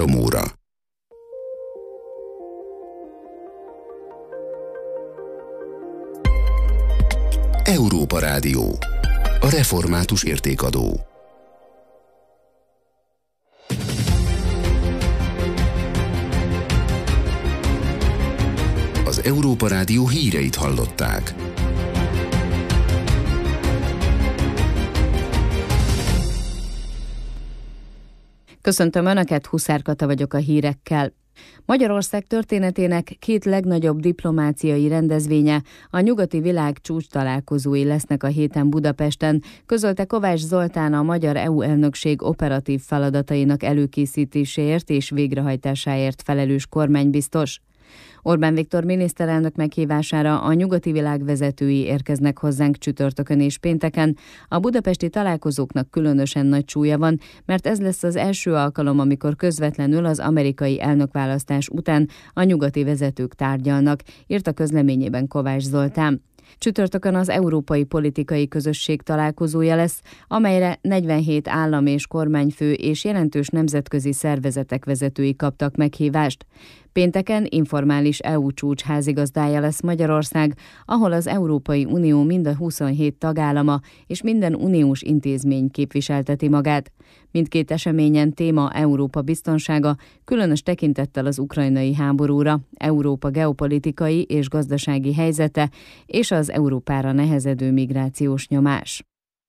3 óra. Európa Rádió. A református értékadó. Az Európa Rádió híreit hallották. Köszöntöm Önöket, Huszár Kata vagyok a hírekkel. Magyarország történetének 2 legnagyobb diplomáciai rendezvénye, a nyugati világ csúcstalálkozói lesznek a héten Budapesten, közölte Kovács Zoltán, a magyar EU elnökség operatív feladatainak előkészítéséért és végrehajtásáért felelős kormánybiztos. Orbán Viktor miniszterelnök meghívására a nyugati világ vezetői érkeznek hozzánk csütörtökön és pénteken. A budapesti találkozóknak különösen nagy súlya van, mert ez lesz az első alkalom, amikor közvetlenül az amerikai elnökválasztás után a nyugati vezetők tárgyalnak, írt a közleményében Kovács Zoltán. Csütörtökön az Európai Politikai Közösség találkozója lesz, amelyre 47 állam és kormányfő és jelentős nemzetközi szervezetek vezetői kaptak meghívást. Pénteken informális EU csúcs házigazdája lesz Magyarország, ahol az Európai Unió mind a 27 tagállama és minden uniós intézmény képviselteti magát. Mindkét eseményen téma Európa biztonsága, különös tekintettel az ukrajnai háborúra, Európa geopolitikai és gazdasági helyzete és az Európára nehezedő migrációs nyomás.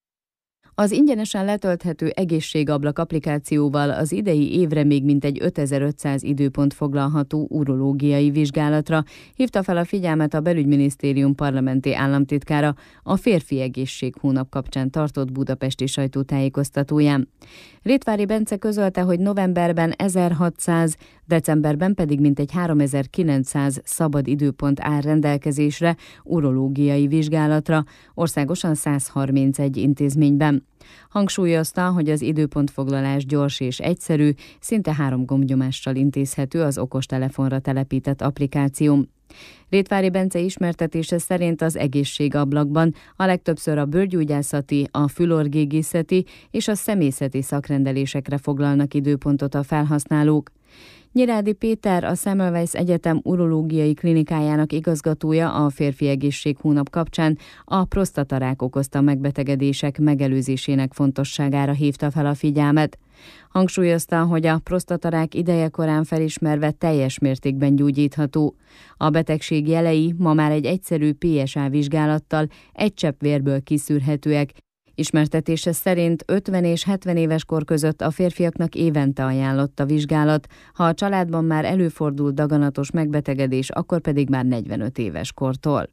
Az ingyenesen letölthető egészségablak applikációval az idei évre még mintegy 5500 időpont foglalható urológiai vizsgálatra hívta fel a figyelmet a Belügyminisztérium parlamenti államtitkára a Férfi Egészség Hónap kapcsán tartott budapesti sajtótájékoztatóján. Rétvári Bence közölte, hogy novemberben 1600, decemberben pedig mintegy 3900 szabad időpont áll rendelkezésre urológiai vizsgálatra, országosan 131 intézményben. Hangsúlyozta, hogy az időpontfoglalás gyors és egyszerű, szinte 3 gombnyomással intézhető az okostelefonra telepített applikáció. Rétvári Bence ismertetése szerint az egészségablakban a legtöbbször a bőrgyógyászati, a fülorgégészeti és a szemészeti szakrendelésekre foglalnak időpontot a felhasználók. Nyirádi Péter, a Semmelweis Egyetem urológiai klinikájának igazgatója a Férfi Egészség Hónap kapcsán a prosztatarák okozta megbetegedések megelőzésének fontosságára hívta fel a figyelmet. Hangsúlyozta, hogy a prosztatarák idejekorán felismerve teljes mértékben gyógyítható. A betegség jelei ma már egy egyszerű PSA vizsgálattal egy csepp vérből kiszűrhetőek. Ismertetése szerint 50 és 70 éves kor között a férfiaknak évente ajánlott a vizsgálat, ha a családban már előfordul daganatos megbetegedés, akkor pedig már 45 éves kortól.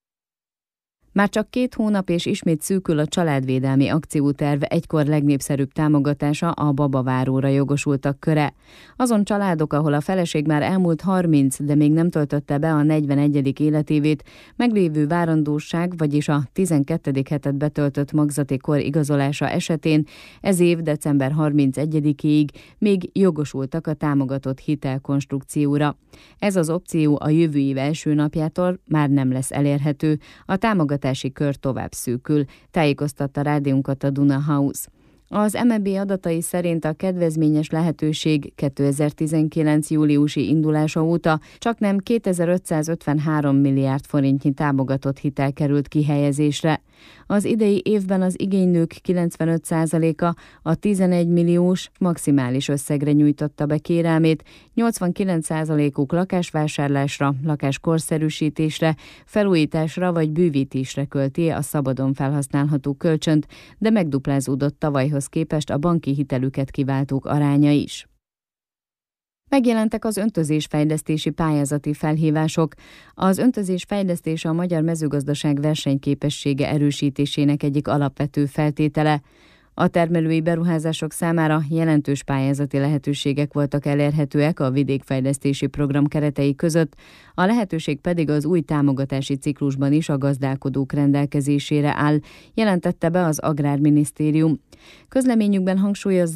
Már csak 2 hónap és ismét szűkül a családvédelmi akcióterv egykor legnépszerűbb támogatása, a babaváróra jogosultak köre. Azon családok, ahol a feleség már elmúlt 30, de még nem töltötte be a 41. életévét, meglévő várandóság, vagyis a 12. hetet betöltött magzati kor igazolása esetén ez év december 31-ig még jogosultak a támogatott hitelkonstrukcióra. Ez az opció a jövő év első napjától már nem lesz elérhető, a támogatási kör tovább szűkül, tájékoztatta rádiónkat a Duna House. Az MNB adatai szerint a kedvezményes lehetőség 2019. júliusi indulása óta csaknem 2553 milliárd forintnyi támogatott hitel került kihelyezésre. Az idei évben az igénylők 95%-a a 11 milliós maximális összegre nyújtotta be kérelmét, 89%-uk lakásvásárlásra, lakáskorszerűsítésre, felújításra vagy bővítésre költi a szabadon felhasználható kölcsönt, de megduplázódott tavalyhoz képest a banki hitelüket kiváltók aránya is. Megjelentek az öntözésfejlesztési pályázati felhívások. Az öntözésfejlesztés a magyar mezőgazdaság versenyképessége erősítésének egyik alapvető feltétele. A termelői beruházások számára jelentős pályázati lehetőségek voltak elérhetőek a vidékfejlesztési program keretei között, a lehetőség pedig az új támogatási ciklusban is a gazdálkodók rendelkezésére áll, jelentette be az Agrárminisztérium. Közleményükben hangsúlyozzák,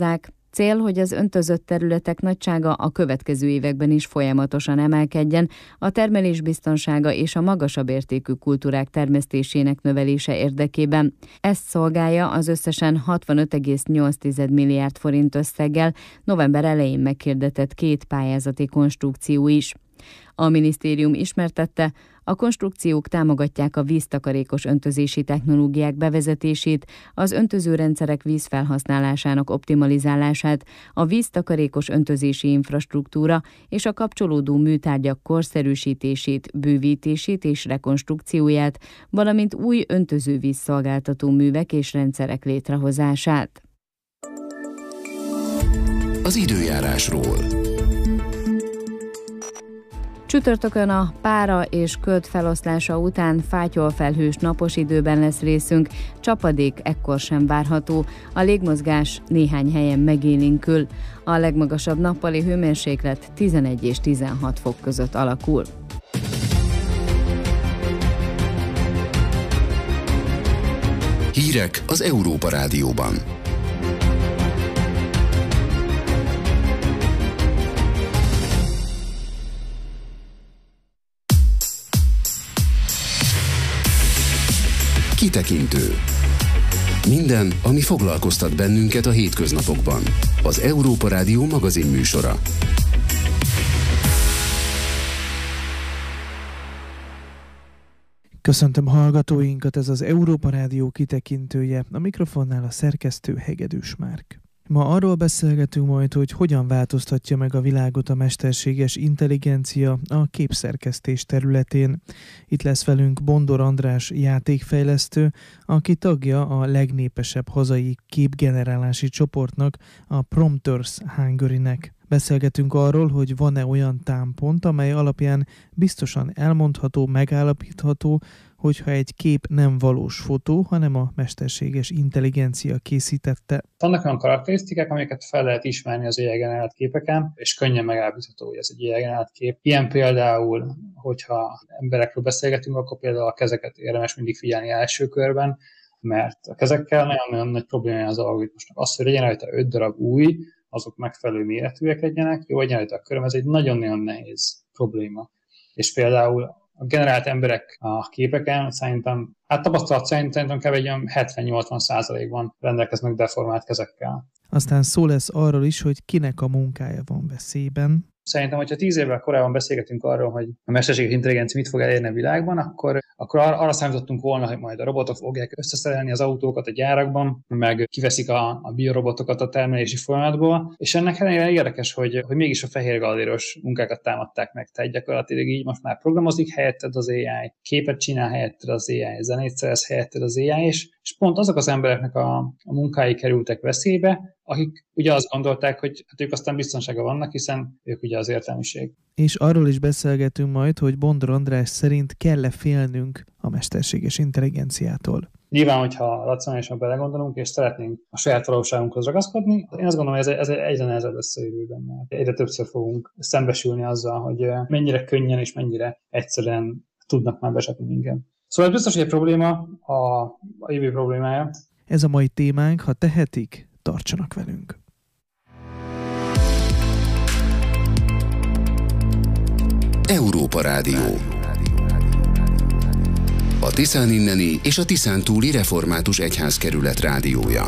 Cél, hogy az öntözött területek nagysága a következő években is folyamatosan emelkedjen, a termelés biztonsága és a magasabb értékű kultúrák termesztésének növelése érdekében. Ezt szolgálja az összesen 65,8 milliárd forint összeggel november elején meghirdetett 2 pályázati konstrukció is. A minisztérium ismertette, a konstrukciók támogatják a víztakarékos öntözési technológiák bevezetését, az öntözőrendszerek vízfelhasználásának optimalizálását, a víztakarékos öntözési infrastruktúra és a kapcsolódó műtárgyak korszerűsítését, bővítését és rekonstrukcióját, valamint új öntözővízszolgáltató művek és rendszerek létrehozását. Az időjárásról. Csütörtökön a pára és köd feloszlása után fátyolfelhős napos időben lesz részünk, csapadék ekkor sem várható, a légmozgás néhány helyen megélénkül. A legmagasabb nappali hőmérséklet 11 és 16 fok között alakul. Hírek az Európa Rádióban. Kitekintő. Minden, ami foglalkoztat bennünket a hétköznapokban. Az Európa Rádió magazinműsora. Köszöntöm hallgatóinkat, ez az Európa Rádió kitekintője, a mikrofonnál a szerkesztő Hegedűs Márk. Ma arról beszélgetünk majd, hogy hogyan változtatja meg a világot a mesterséges intelligencia a képszerkesztés területén. Itt lesz velünk Bondor András játékfejlesztő, aki tagja a legnépesebb hazai képgenerálási csoportnak, a Prompters Hungary-nek. Beszélgetünk arról, hogy van-e olyan támpont, amely alapján biztosan elmondható, megállapítható, hogyha egy kép nem valós fotó, hanem a mesterséges intelligencia készítette. Vannak olyan karakterisztikák, amiket fel lehet ismerni az AI-generált képeken, és könnyen megállapítható, hogy ez egy AI-generált kép. Ilyen például, hogyha emberekről beszélgetünk, akkor például a kezeket érdemes mindig figyelni első körben, mert a kezekkel nagyon-nagyon nagy problémája az algoritmusnak. Az, hogy legyen rajta 5 darab ujj, azok megfelelő méretűek legyenek, jó legyen rajta a köröm, ez egy nagyon-nagyon nehéz probléma. És például a generált emberek a képeken szerintem, tapasztalat szerintem kb. 70-80%-ban rendelkeznek deformált kezekkel. Aztán szó lesz arról is, hogy kinek a munkája van veszélyben. Szerintem, hogyha 10 évvel korábban beszélgetünk arról, hogy a mesterséges intelligencia mit fog elérni a világban, akkor arra számítottunk volna, hogy majd a robotok fogják összeszerelni az autókat a gyárakban, meg kiveszik a biorobotokat a termelési folyamatból, és ennek ellenére érdekes, hogy mégis a fehér galléros munkákat támadták meg. Tehát gyakorlatilag így most már programozik helyetted az AI, képet csinál helyetted az AI, zenét szerez helyetted az AI, és pont azok az embereknek a munkái kerültek veszélybe, akik ugye azt gondolták, hogy ők aztán biztonságban vannak, hiszen ők ugye az értelmiség. És arról is beszélgetünk majd, hogy Bondor András szerint kell-e félnünk a mesterséges intelligenciától. Nyilván, hogyha racionálisan belegondolunk, és szeretnénk a saját valóságunkhoz ragaszkodni, én azt gondolom, hogy ez egyre nehezebb lesz a jövőben, mert egyre többször fogunk szembesülni azzal, hogy mennyire könnyen és mennyire egyszerűen tudnak már becsapni minket. Szóval ez biztos, hogy egy probléma, a jövő problémája. Ez a mai témánk, ha tehetik, tartsanak velünk. Európa Rádió. A Tiszán inneni és a Tiszán túli református egyházkerület rádiója.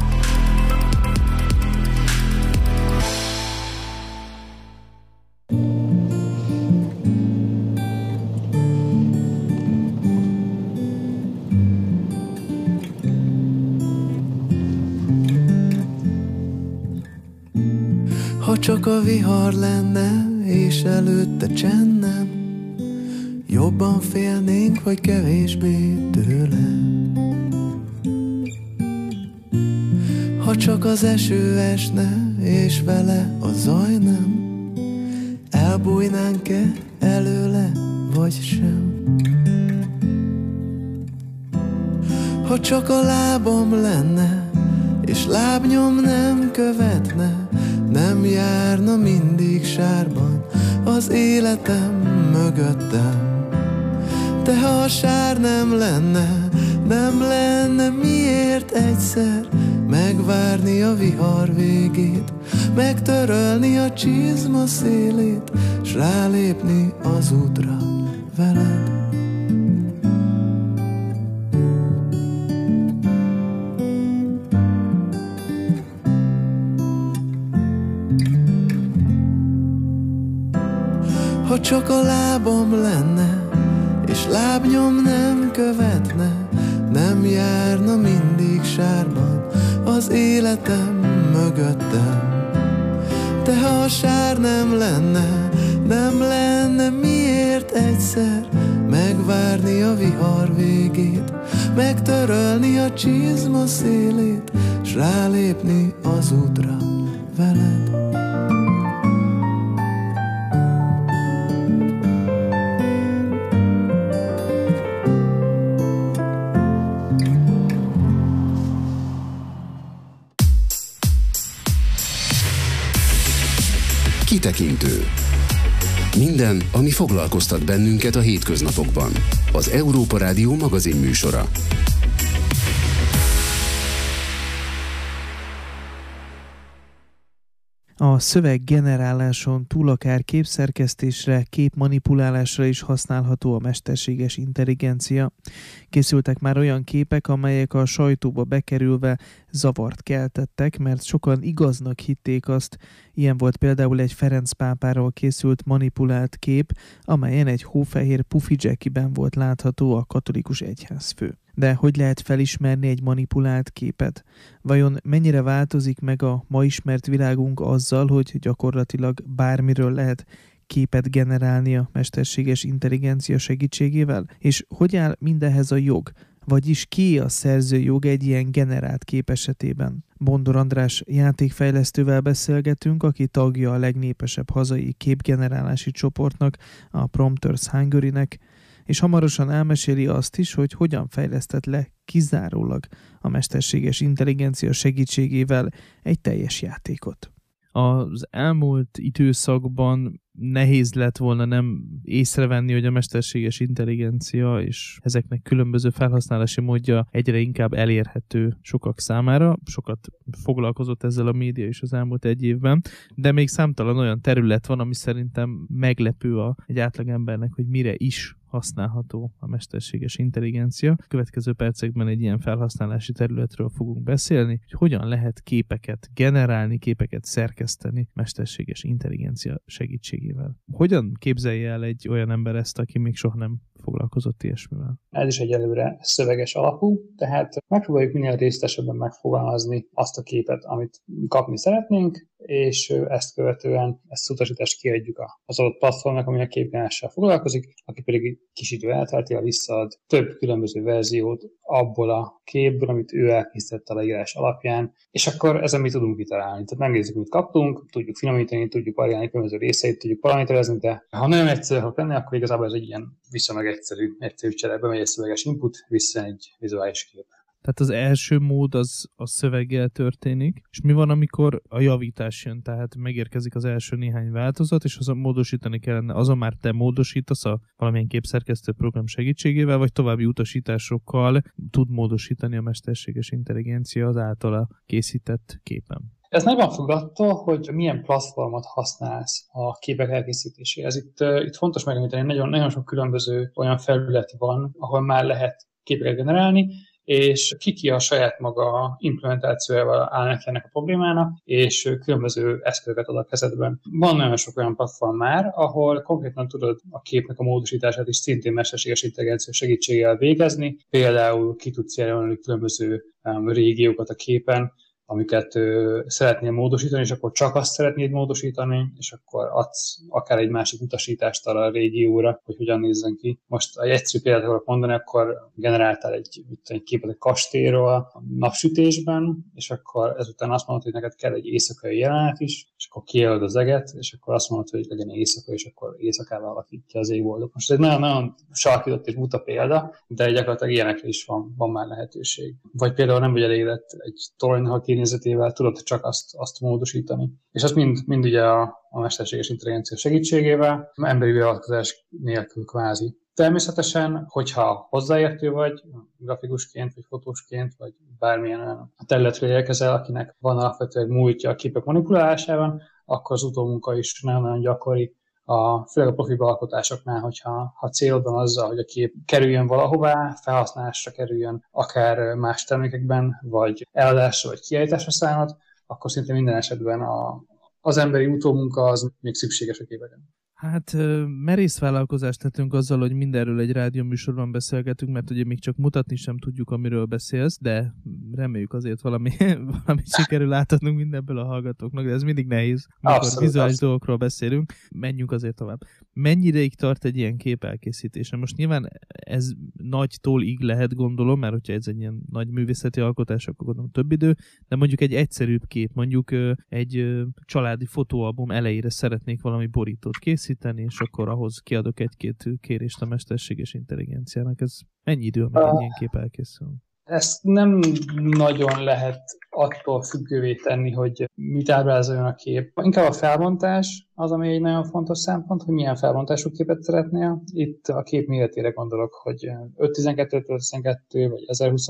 Ha csak a vihar lenne, és előtte csend nem, jobban félnénk, vagy kevésbé tőle. Ha csak az eső esne, és vele a zaj nem, elbújnánk-e előle, vagy sem. Ha csak a lábam lenne, és lábnyom nem követne, nem járna mindig sárban az életem mögöttem. De ha a sár nem lenne, Nem lenne miért egyszer megvárni a vihar végét, megtörölni a csizma szélét, s rálépni az útra veled. Ha csak a lábam lenne, és lábnyom nem követne, nem járna mindig sárban az életem mögöttem. De ha a sár nem lenne miért egyszer megvárni a vihar végét, megtörölni a csizma szélét, s rálépni az útra veled. Kitekintő. Minden, ami foglalkoztat bennünket a hétköznapokban. Az Európa Rádió magazinműsora. A szöveg generáláson túl akár képszerkesztésre, képmanipulálásra is használható a mesterséges intelligencia. Készültek már olyan képek, amelyek a sajtóba bekerülve zavart keltettek, mert sokan igaznak hitték azt. Ilyen volt például egy Ferenc pápáról készült manipulált kép, amelyen egy hófehér pufi jackiben volt látható a katolikus egyházfő. De hogy lehet felismerni egy manipulált képet? Vajon mennyire változik meg a ma ismert világunk azzal, hogy gyakorlatilag bármiről lehet képet generálni a mesterséges intelligencia segítségével? És hogy áll mindehhez a jog? Vagyis ki a szerzőjog egy ilyen generált kép esetében? Bondor András játékfejlesztővel beszélgetünk, aki tagja a legnépesebb hazai képgenerálási csoportnak, a Prompters Hungary-nek, és hamarosan elmeséli azt is, hogy hogyan fejlesztett le kizárólag a mesterséges intelligencia segítségével egy teljes játékot. Az elmúlt időszakban nehéz lett volna nem észrevenni, hogy a mesterséges intelligencia és ezeknek különböző felhasználási módja egyre inkább elérhető sokak számára. Sokat foglalkozott ezzel a média is az elmúlt egy évben, de még számtalan olyan terület van, ami szerintem meglepő egy átlagembernek, hogy mire is használható a mesterséges intelligencia. A következő percekben egy ilyen felhasználási területről fogunk beszélni, hogy hogyan lehet képeket generálni, képeket szerkeszteni mesterséges intelligencia segítségével. Hogyan képzelje el egy olyan ember ezt, aki még soha nem foglalkozott ilyesmivel? Ez is egyelőre szöveges alapú, tehát megpróbáljuk minél részletesebben megfogalmazni azt a képet, amit kapni szeretnénk, és ezt követően ezt utasítást kiadjuk az adott platformnak, ami a képgenerálással foglalkozik, aki pedig kis idő elteltével visszaad több különböző verziót abból a képből, amit ő elkészített a leírás alapján, és akkor ezen mi tudunk kitalálni. Tehát megnézzük, mit kaptunk, tudjuk finomítani, tudjuk variálni különböző részeit, tudjuk paraméterezni, de ha nagyon egyszerű akarok lenni, akkor igazából ez egy ilyen viszonylag egyszerű csere, bemegy egy szöveges input, vissza egy vizuális kép. Tehát az első mód az a szöveggel történik, és mi van, amikor a javítás jön, tehát megérkezik az első néhány változat, és azon módosítani kellene, azon már te módosítasz a valamilyen képszerkesztő program segítségével, vagy további utasításokkal tud módosítani a mesterséges intelligencia az általa készített képen. Ez nagyban függ attól, hogy milyen platformot használsz a képek elkészítéséhez. Itt fontos megemlíteni, nagyon sok különböző olyan felület van, ahol már lehet képeket generálni, és ki a saját maga implementációjával áll neki ennek a problémának, és különböző eszközöket ad a kezedben. Van nagyon sok olyan platform már, ahol konkrétan tudod a képnek a módosítását is szintén mesterséges intelligencia segítségével végezni. Például ki tudsz jelölni különböző régiókat a képen, amiket szeretnél módosítani, és akkor csak azt szeretnéd módosítani, és akkor adsz akár egy másik utasítást arra a régióra, hogy hogyan nézzen ki. Most egy egyszerű példát akarok mondani, akkor generáltál egy képet egy kastélyról a napsütésben, és akkor ezután azt mondod, hogy neked kell egy éjszakai jelenet is, és akkor kijelöd az eget, és akkor azt mondod, hogy legyen éjszaka, és akkor éjszakával alakítja az égboldog. Most ez egy nagyon sarkított és buta példa, de gyakorlatilag ilyenekre is van már lehetőség. Vagy például nem vagy elégedett egy toronynak kinézetével, tudod csak azt módosítani. És azt mind ugye a mesterséges intelligencia segítségével, emberi beavatkozás nélkül kvázi. Természetesen, hogyha hozzáértő vagy, grafikusként, vagy fotósként, vagy bármilyen olyan területről érkezel, akinek van alapvetően múltja a képek manipulálásában, akkor az utómunka is nagyon gyakori, főleg a profi alkotásoknál, hogyha célod van azzal, hogy a kép kerüljön valahová, felhasználásra kerüljön, akár más termékekben, vagy eladásra, vagy kiállításra szállhat, akkor szinte minden esetben az emberi utómunka az még szükséges a képeken. Hát merész vállalkozást tettünk azzal, hogy mindenről egy rádióműsorban beszélgetünk, mert ugye még csak mutatni sem tudjuk, amiről beszélsz, de reméljük azért valami sikerül átadnunk mindenből a hallgatóknak, de ez mindig nehéz, amikor vizuális dolgokról beszélünk. Menjünk azért tovább. Mennyi ideig tart egy ilyen kép elkészítése? Most nyilván ez nagy tól-ig lehet, gondolom, mert hogyha ez egy ilyen nagy művészeti alkotás, akkor gondolom több idő, de mondjuk egy egyszerűbb kép, mondjuk egy családi fotóalbum elejére szeretnék valami borítót készíteni, és akkor ahhoz kiadok egy-két kérést a mesterséges intelligenciának. Ez mennyi idő, amíg egy ilyen kép elkészül? Ezt nem nagyon lehet attól függővé tenni, hogy mit ábrázoljon a kép. Inkább a felbontás az, ami egy nagyon fontos szempont, hogy milyen felbontású képet szeretnél. Itt a kép méretére gondolok, hogy 512x12 vagy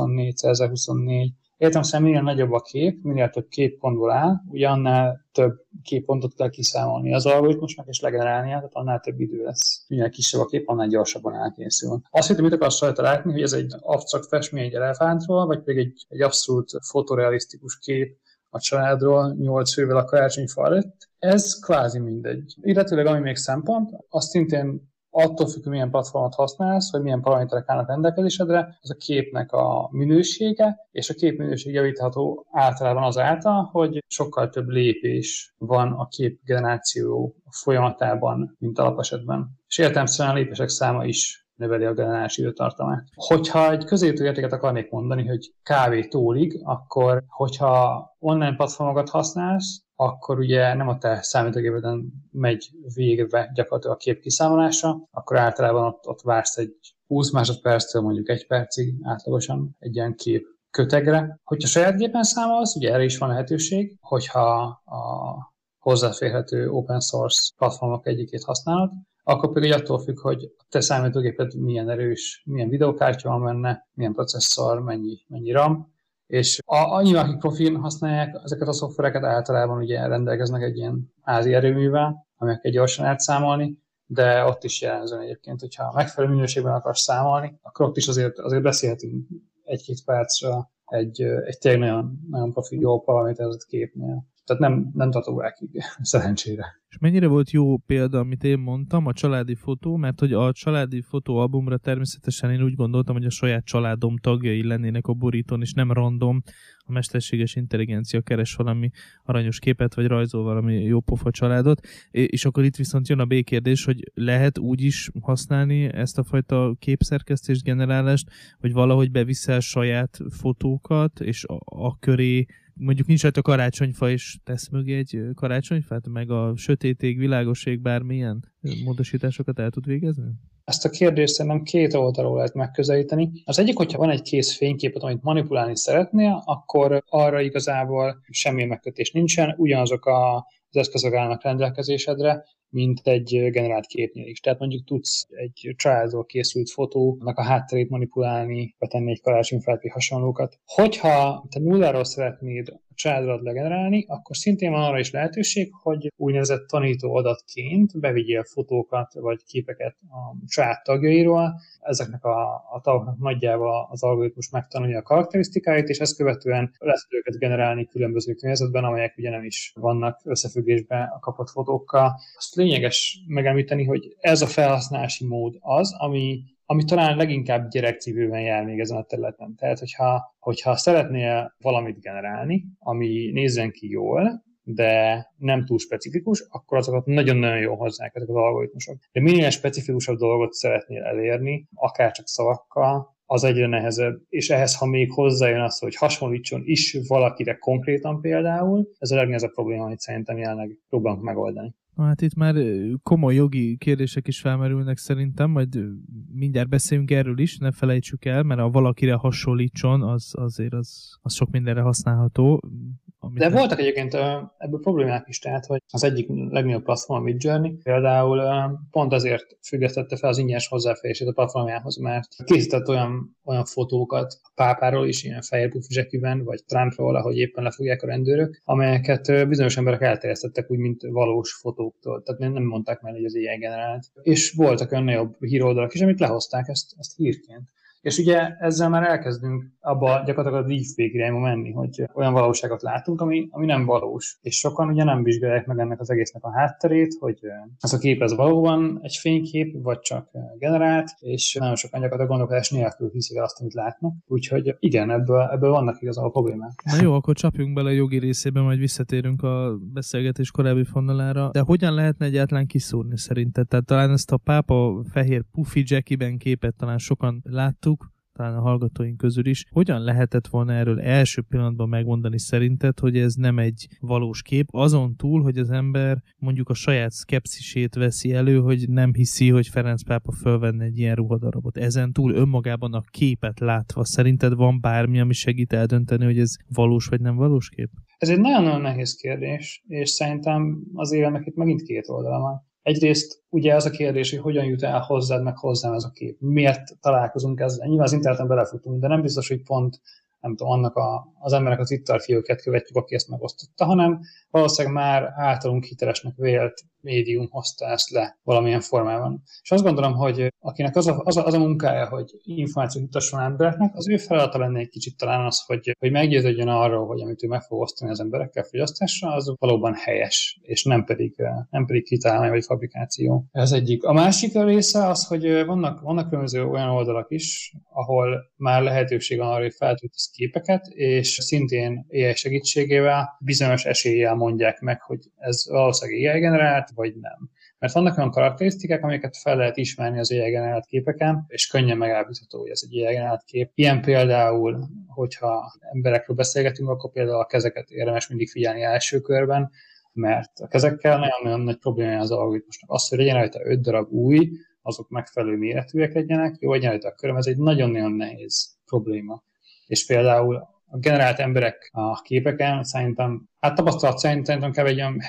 1024x1024. Értem szerint minél nagyobb a kép, minél több képpontból áll, ugye annál több képpontot kell kiszámolni az algoritmusnak és legenerálnia, tehát annál több idő lesz. Minél kisebb a kép, annál gyorsabban elkészül. Azt hittem, mit akarsz rajta látni, hogy ez egy absztrakt festmény egy elefántról, vagy pedig egy abszolút fotorealisztikus kép a családról 8 fővel a karácsonyfa előtt. Ez kvázi mindegy. Illetőleg ami még szempont, azt szintén attól függ, hogy milyen platformot használsz, hogy milyen paraméterek állnak rendelkezésedre, az a képnek a minősége, és a kép minőség javítható általában azáltal, hogy sokkal több lépés van a képgeneráció folyamatában, mint alapesetben. És értelemszerűen a lépések száma is növeli a generálási időtartamát. Hogyha egy középtő értéket akarnék mondani, hogy kb. Tólig, akkor hogyha online platformokat használsz, akkor ugye nem a te számítógépeden megy végbe gyakorlatilag a kép kiszámolása, akkor általában ott vársz egy 20 másodperctől mondjuk 1 percig átlagosan egy ilyen kép kötegre. Hogyha saját gépen számolsz, ugye erre is van lehetőség, hogyha a hozzáférhető open source platformok egyikét használod, akkor pedig attól függ, hogy a te számítógéped milyen erős, milyen videokártya van benne, milyen processzor, mennyi RAM, és nyilván, akik profin használják ezeket a szoftvereket, általában ugye rendelkeznek egy ilyen házi erőművel, amelyeket gyorsan lehet számolni, de ott is jellemzően egyébként, hogyha megfelelő minőségben akarsz számolni, akkor ott is azért beszélhetünk 1-2 percre egy tényleg nagyon, nagyon profi, jó paraméterezett képnél. Tehát nem tart órákig, szerencsére. És mennyire volt jó példa, amit én mondtam, a családi fotó, mert hogy a családi fotóalbumra természetesen én úgy gondoltam, hogy a saját családom tagjai lennének a borítón, és nem random, a mesterséges intelligencia keres valami aranyos képet, vagy rajzol valami jó pofa családot, és akkor itt viszont jön a B-kérdés, hogy lehet úgy is használni ezt a fajta képszerkesztést, generálást, hogy valahogy beviszel saját fotókat, és a köré mondjuk nincs rajta karácsonyfa, és tesz mögé egy karácsonyfát, meg a sötétég, világoség, bármilyen módosításokat el tud végezni? Ezt a kérdést szerintem 2 oldalról lehet megközelíteni. Az egyik, hogyha van egy kész fényképet, amit manipulálni szeretnél, akkor arra igazából semmilyen megkötés nincsen, ugyanazok az eszközök állnak rendelkezésedre, mint egy generált képnél is. Tehát mondjuk tudsz egy családról készült fotónak a hátterét manipulálni, betenni egy karácsonyfát, vagy hasonlókat. Hogyha te nulláról szeretnéd a családodat legenerálni, akkor szintén van arra is lehetőség, hogy úgynevezett tanító adatként bevigyél fotókat vagy képeket a család tagjairól. Ezeknek a tagoknak nagyjából az algoritmus megtanulja a karakterisztikáit, és ezt követően lesz őket generálni különböző környezetben, amelyek ugye nem is vannak összefüggésben a kapott fotókkal. Azt lényeges megemlíteni, hogy ez a felhasználási mód az, ami talán leginkább gyerekcipőben jár még ezen a területen. Tehát, hogyha szeretnél valamit generálni, ami nézzen ki jól, de nem túl specifikus, akkor azokat nagyon-nagyon jól hozzák ezek az algoritmusok. De minél specifikusabb dolgot szeretnél elérni, akár csak szavakkal, az egyre nehezebb, és ehhez, ha még hozzájön az, hogy hasonlítson is valakire konkrétan például, ez a legnehezebb probléma, amit szerintem jelenleg próbálunk megoldani. Hát itt már komoly jogi kérdések is felmerülnek szerintem, majd mindjárt beszéljünk erről is, ne felejtsük el, mert ha valakire hasonlítson, az sok mindenre használható, De voltak egyébként ebből problémák is, tehát hogy az egyik legnagyobb platform, a Midjourney, például pont azért függesztette fel az ingyenes hozzáférését a platformjához, mert készített olyan fotókat a pápáról is, ilyen fehér pufi zsekiben, vagy Trumpról, ahogy éppen lefogják a rendőrök, amelyeket bizonyos emberek elterjesztettek úgy, mint valós fotóktól. Tehát nem mondták meg, hogy az AI generált. És voltak olyan nagyobb híroldalak is, amit lehozták ezt hírként. És ugye ezzel már elkezdünk abba gyakorlatilag a deepfake irányba menni, hogy olyan valóságot látunk, ami nem valós. És sokan ugye nem vizsgálják meg ennek az egésznek a hátterét, hogy ez a kép ez valóban egy fénykép, vagy csak generált, és nagyon sokan gyakorlatilag gondolkodás nélkül hiszik el azt, amit látnak. Úgyhogy igen, ebből vannak igazából problémák. Na jó, akkor csapjunk bele a jogi részében, majd visszatérünk a beszélgetés korábbi fonalára. De hogyan lehetne egyáltalán kiszúrni szerinted? Tehát talán ezt a pápa fehér pufi jackiben képet talán sokan láttuk, talán a hallgatóink közül is. Hogyan lehetett volna erről első pillanatban megmondani szerinted, hogy ez nem egy valós kép, azon túl, hogy az ember mondjuk a saját szkepszisét veszi elő, hogy nem hiszi, hogy Ferenc pápa fölvenne egy ilyen ruhadarabot. Ezen túl önmagában a képet látva szerinted van bármi, ami segít eldönteni, hogy ez valós vagy nem valós kép? Ez egy nagyon-nagyon nehéz kérdés, és szerintem az éremnek itt megint két oldala van. Egyrészt ugye az a kérdés, hogy hogyan jut el hozzád, meg hozzám ez a kép. Miért találkozunk ezzel? Nyilván az interneten belefutunk, de nem biztos, hogy pont nem tudom, annak az emberek az Twitter fióket követjük, aki ezt megosztotta, hanem valószínűleg már általunk hitelesnek vélt médium hozta ezt le valamilyen formában. És azt gondolom, hogy akinek az a munkája, hogy információt jutasson embereknek, az ő feladata lenne egy kicsit talán az, hogy meggyőződjön arról, hogy amit ő meg fog osztani az emberekkel fogyasztásra, az valóban helyes, és nem pedig kitálmány vagy fabrikáció. Ez egyik. A másik része az, hogy vannak különböző olyan oldalak is, ahol már lehetőség van arra, hogy feltöltesz képeket, és szintén AI segítségével bizonyos eséllyel mondják meg, hogy ez valószínűleg AI generált, vagy nem. Mert vannak olyan karakterisztikák, amiket fel lehet ismerni az AI generált képeken, és könnyen megállapítható, hogy ez egy AI generált kép. Ilyen például, hogyha emberekről beszélgetünk, akkor például a kezeket érdemes mindig figyelni első körben, mert a kezekkel nagyon nagy problémája az algoritmusnak. Az, hogy legyen rajta 5 darab új, azok megfelelő méretűek legyenek, jó legyen rajta a köröm, ez egy nagyon-nagyon nehéz probléma. És például a generált emberek a képeken szerintem, tapasztalat szerintem kb.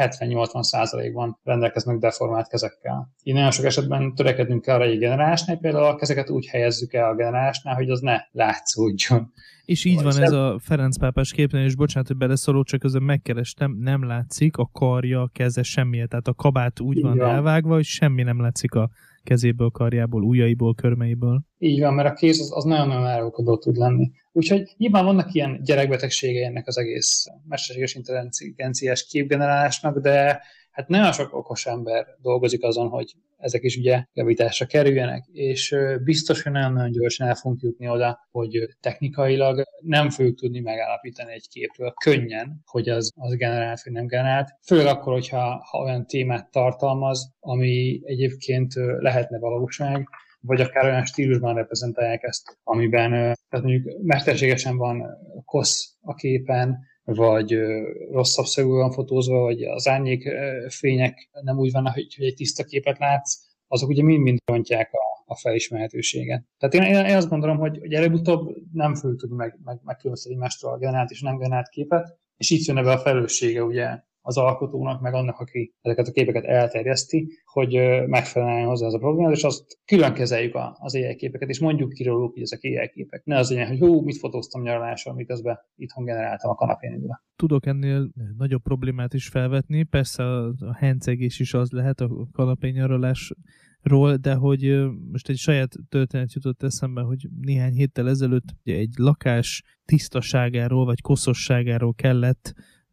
70-80%-ban rendelkeznek deformált kezekkel. Így nagyon sok esetben törekednünk kell arra egy generálásnál, például a kezeket úgy helyezzük el a generálásnál, hogy az ne látszódjon. És így van ez a Ferenc pápás képnél, és bocsánat, hogy beleszólok, csak közben megkerestem, nem látszik a karja, a keze, semmi, tehát a kabát úgy van elvágva, hogy semmi nem látszik a kezéből, karjából, ujjaiból, körmeiből. Így van, mert a kéz az nagyon-nagyon árulkodó tud lenni. Úgyhogy nyilván vannak ilyen gyerekbetegségei ennek az egész mesterséges intelligenciás képgenerálásnak, de hát nagyon sok okos ember dolgozik azon, hogy ezek is ugye javításra kerüljenek, és biztos, hogy nagyon-nagyon gyorsan el fogunk jutni oda, hogy technikailag nem fogjuk tudni megállapítani egy képről könnyen, hogy az generált vagy nem generált. Főleg akkor, hogyha olyan témát tartalmaz, ami egyébként lehetne valóság, vagy akár olyan stílusban reprezentálják ezt, amiben tehát mondjuk mesterségesen van kosz a képen, vagy rosszabb szögű van fotózva, vagy az árnyék fények nem úgy vannak, hogy egy tiszta képet látsz, azok ugye mind rontják a felismerhetőséget. Tehát én azt gondolom, hogy előbb-utóbb nem fogjuk tudni megkülönböztetni egymástól a generált és nem generált képet, és így jön ebbe a felelőssége ugye az alkotónak, meg annak, aki ezeket a képeket elterjeszti, hogy megfeleljen hozzá az a problémát, és azt külön kezeljük az AI képeket, és mondjuk ki róluk, hogy ezek AI képek. Ne az legyen, hogy mit fotóztam nyaraláson, miközben itthon generáltam a kanapén ülve. Tudok ennél nagyobb problémát is felvetni, persze a hencegés is az lehet a kanapén nyaralásról, de hogy most egy saját történet jutott eszembe, hogy néhány héttel ezelőtt egy lakás tisztaságáról vagy koszosságáról kellett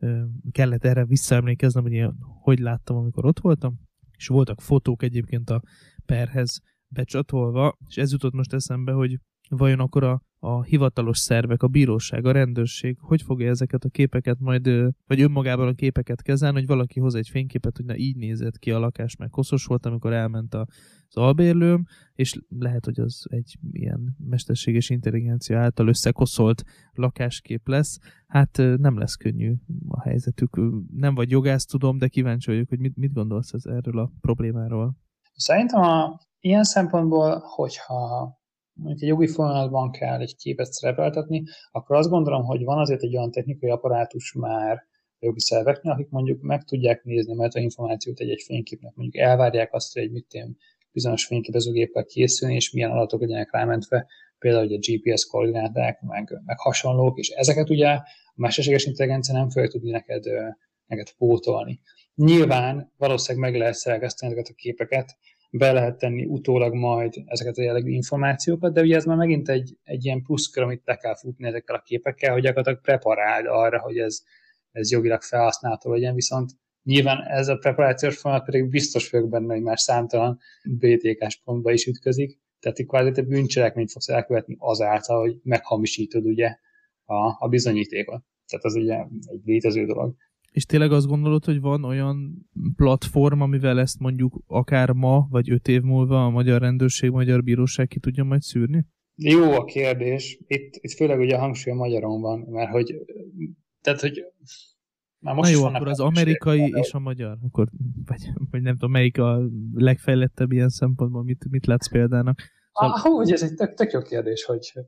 erre visszaemlékeznem, hogy én hogy láttam, amikor ott voltam, és voltak fotók egyébként a perhez becsatolva, és ez jutott most eszembe, hogy vajon akkor a hivatalos szervek, a bíróság, a rendőrség hogy fogja ezeket a képeket majd, vagy önmagában a képeket kezelni, hogy valaki hoz egy fényképet, hogy na így nézett ki a lakás, meg koszos volt, amikor elment az albérlőm, és lehet, hogy az egy ilyen mesterséges intelligencia által összekoszolt lakáskép lesz. Hát nem lesz könnyű a helyzetük. Nem vagy jogász, tudom, de kíváncsi vagyok, hogy mit gondolsz erről a problémáról. Szerintem ilyen szempontból, hogyha mondjuk egy jogi folyamatban kell egy képet szerepeltetni, akkor azt gondolom, hogy van azért egy olyan technikai apparátus már, jogi szerveknél, akik mondjuk meg tudják nézni a metainformációt egy fényképnek, mondjuk elvárják azt, hogy egy bizonyos fényképezőgéppel készülni, és milyen adatok legyenek rámentve, például ugye GPS koordináták, meg hasonlók, és ezeket ugye a mesterséges intelligencia nem fogja tudni neked pótolni. Nyilván valószínűleg meg lehet szerkeszteni ezeket a képeket, be lehet tenni utólag majd ezeket a jellegű információkat, de ugye ez már megint egy ilyen pluszkör, amit le kell futni ezekkel a képekkel, hogy gyakorlatilag preparáld arra, hogy ez jogilag felhasználható legyen, viszont nyilván ez a preparációs folyamat pedig biztos vagyok benne, hogy már számtalan BTK-s pontba is ütközik, tehát kvázi te bűncselekményt fogsz elkövetni azáltal, hogy meghamisítod ugye a bizonyítékot. Tehát az ugye egy létező dolog. És tényleg azt gondolod, hogy van olyan platform, amivel ezt mondjuk akár ma, vagy 5 év múlva a magyar rendőrség, magyar bíróság ki tudja majd szűrni? Jó a kérdés. Itt főleg ugye a hangsúly a magyaron van, mert hogy már most na jó, akkor az amerikai és a magyar, akkor, vagy nem tudom, melyik a legfejlettebb ilyen szempontból, mit látsz példának? Szóval... ez egy tök jó kérdés,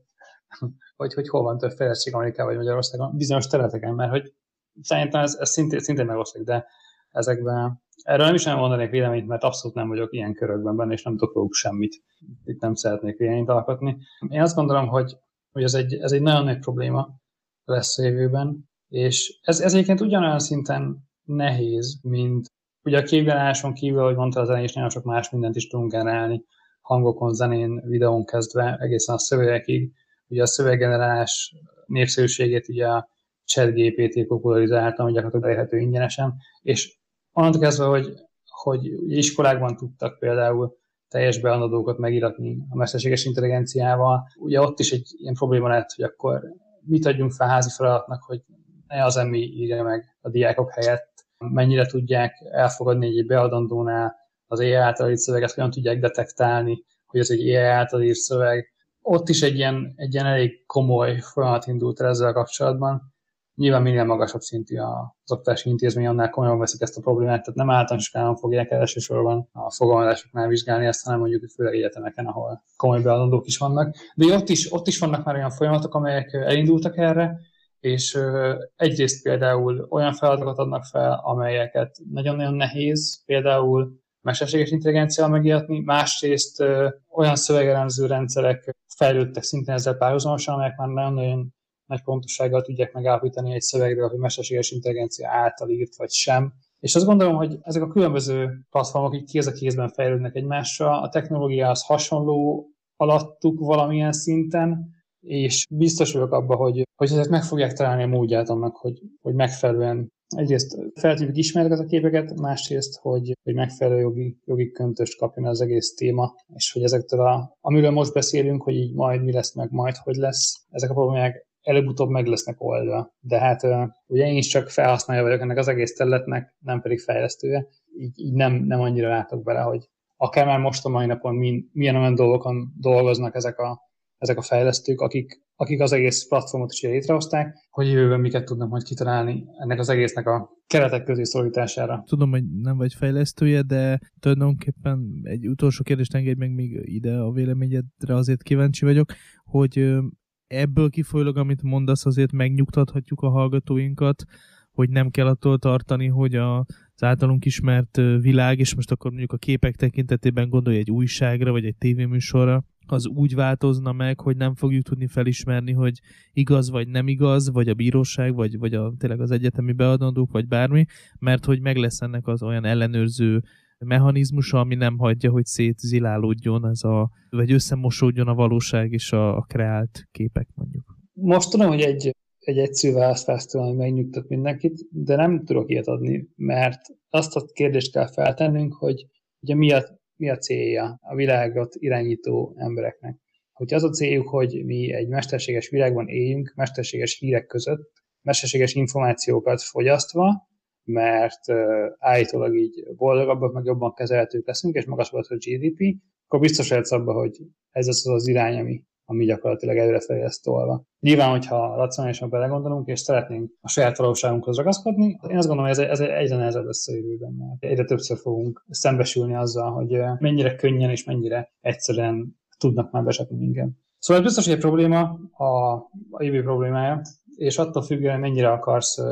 hogy hol van több fejlettség Amerikában vagy Magyarországon, bizonyos területeken, mert hogy szerintem ez szintén megoszlik, de ezekben, erről nem is nagyon mondanék véleményt, mert abszolút nem vagyok ilyen körökben benne, és nem tudok róluk semmit. Itt nem szeretnék véleményt alkotni. Én azt gondolom, hogy ez egy nagyon nagy probléma lesz a jövőben, és ez egyébként ugyanolyan szinten nehéz, mint ugye a képgeneráláson kívül, ahogy mondta az elején, is nagyon sok más mindent is tudunk generálni, hangokon, zenén, videón kezdve, egészen a szövegekig. Ugye a szöveggenerálás népszerűségét ugye a ChatGPT popularizálta, hogy gyakorlatilag elérhető ingyenesen, és onnantól kezdve, hogy iskolákban tudtak például teljes beadandókat megíratni a mesterséges intelligenciával, ugye ott is egy ilyen probléma lett, hogy akkor mit adjunk fel házi feladatnak, hogy ne az emmi írja meg a diákok helyett, mennyire tudják elfogadni egy beadandónál az AI által írt szöveget, hogyan tudják detektálni, hogy ez egy AI által írt szöveg. Ott is egy ilyen elég komoly folyamat indult el ezzel kapcsolatban. Nyilván minél magasabb szintű az oktatási intézmény, annál komolyan veszik ezt a problémát, tehát nem általános iskolában fogják elsősorban a fogalmazásoknál vizsgálni ezt, hanem mondjuk főleg egyetemeken, ahol komoly beadandók is vannak. De ott is vannak már olyan folyamatok, amelyek elindultak erre, és egyrészt például olyan feladatokat adnak fel, amelyeket nagyon-nagyon nehéz, például mesterséges intelligenciával megírni, másrészt olyan szövegelemző rendszerek fejlődtek szintén ezzel párhuzamosan, amelyek már nagyon-nagyon nagy pontossággal tudják megállapítani egy szövegről, hogy mesterséges intelligencia által írt vagy sem. És azt gondolom, hogy ezek a különböző platformok így kéz a kézben fejlődnek egymásra, a technológia az hasonló alattuk valamilyen szinten, és biztos vagyok abban, hogy ezek meg fogják találni a módját annak, hogy megfelelően egyrészt fel tudjuk ismerni a képeket, másrészt, hogy megfelelő jogi köntöst kapjon az egész téma, és hogy ezektől amiről most beszélünk, hogy így majd mi lesz, meg majd hogy lesz, ezek a problémák előbb-utóbb meg lesznek oldva. De hát ugye én is csak felhasználja vagyok ennek az egész területnek, nem pedig fejlesztője, így nem annyira látok bele, hogy akár már most a mai napon milyen olyan dolgokon dolgoznak ezek a fejlesztők, akik az egész platformot is létrehozták, hogy jövőben miket tudnak majd kitalálni ennek az egésznek a keretek közé szorítására. Tudom, hogy nem vagy fejlesztője, de tulajdonképpen egy utolsó kérdést engedj meg még ide a véleményedre, azért kíváncsi vagyok, hogy ebből kifolyólag, amit mondasz, azért megnyugtathatjuk a hallgatóinkat, hogy nem kell attól tartani, hogy az általunk ismert világ, és most akkor mondjuk a képek tekintetében gondolj egy újságra, vagy egy tévéműsorra, az úgy változna meg, hogy nem fogjuk tudni felismerni, hogy igaz vagy nem igaz, vagy a bíróság, vagy tényleg az egyetemi beadandók, vagy bármi, mert hogy meg lesz ennek az olyan ellenőrző mechanizmusa, ami nem hagyja, hogy szétzilálódjon vagy összemosódjon a valóság és a kreált képek mondjuk. Most tudom, hogy egy egyszerű választ tudom, hogy megnyugtat mindenkit, de nem tudok ilyet adni, mert azt a kérdést kell feltennünk, hogy ugye mi a célja a világot irányító embereknek. Hogy az a céljuk, hogy mi egy mesterséges világban éljünk, mesterséges hírek között, mesterséges információkat fogyasztva, mert állítólag így boldogabbak, meg jobban kezelhetők leszünk, és magasabb a GDP, akkor biztos lehetsz abban, hogy ez az irány, ami gyakorlatilag előrefelé lesz tolva. Nyilván, hogyha racionálisan belegondolunk, és szeretnénk a saját valóságunkhoz ragaszkodni, én azt gondolom, hogy ez egyre nehezebb lesz a jövőben, mert egyre többször fogunk szembesülni azzal, hogy mennyire könnyen és mennyire egyszerűen tudnak már besetni minket. Szóval ez biztos, hogy egy probléma, a jövő problémája, és attól függően mennyire akarsz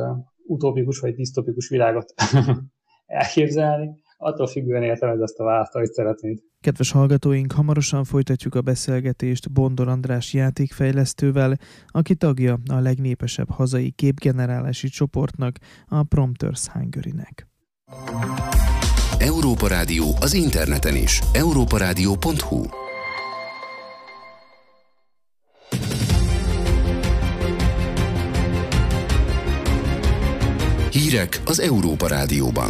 utópikus vagy disztopikus világot elképzelni. Attól függően értelmez ezt a választ, ahogy szeretnéd. Kedves hallgatóink, hamarosan folytatjuk a beszélgetést Bondor András játékfejlesztővel, aki tagja a legnépesebb hazai képgenerálási csoportnak, a Prompters Hungary-nek. Európa Rádió az interneten is. europaradio.hu. Hírek az Európa Rádióban.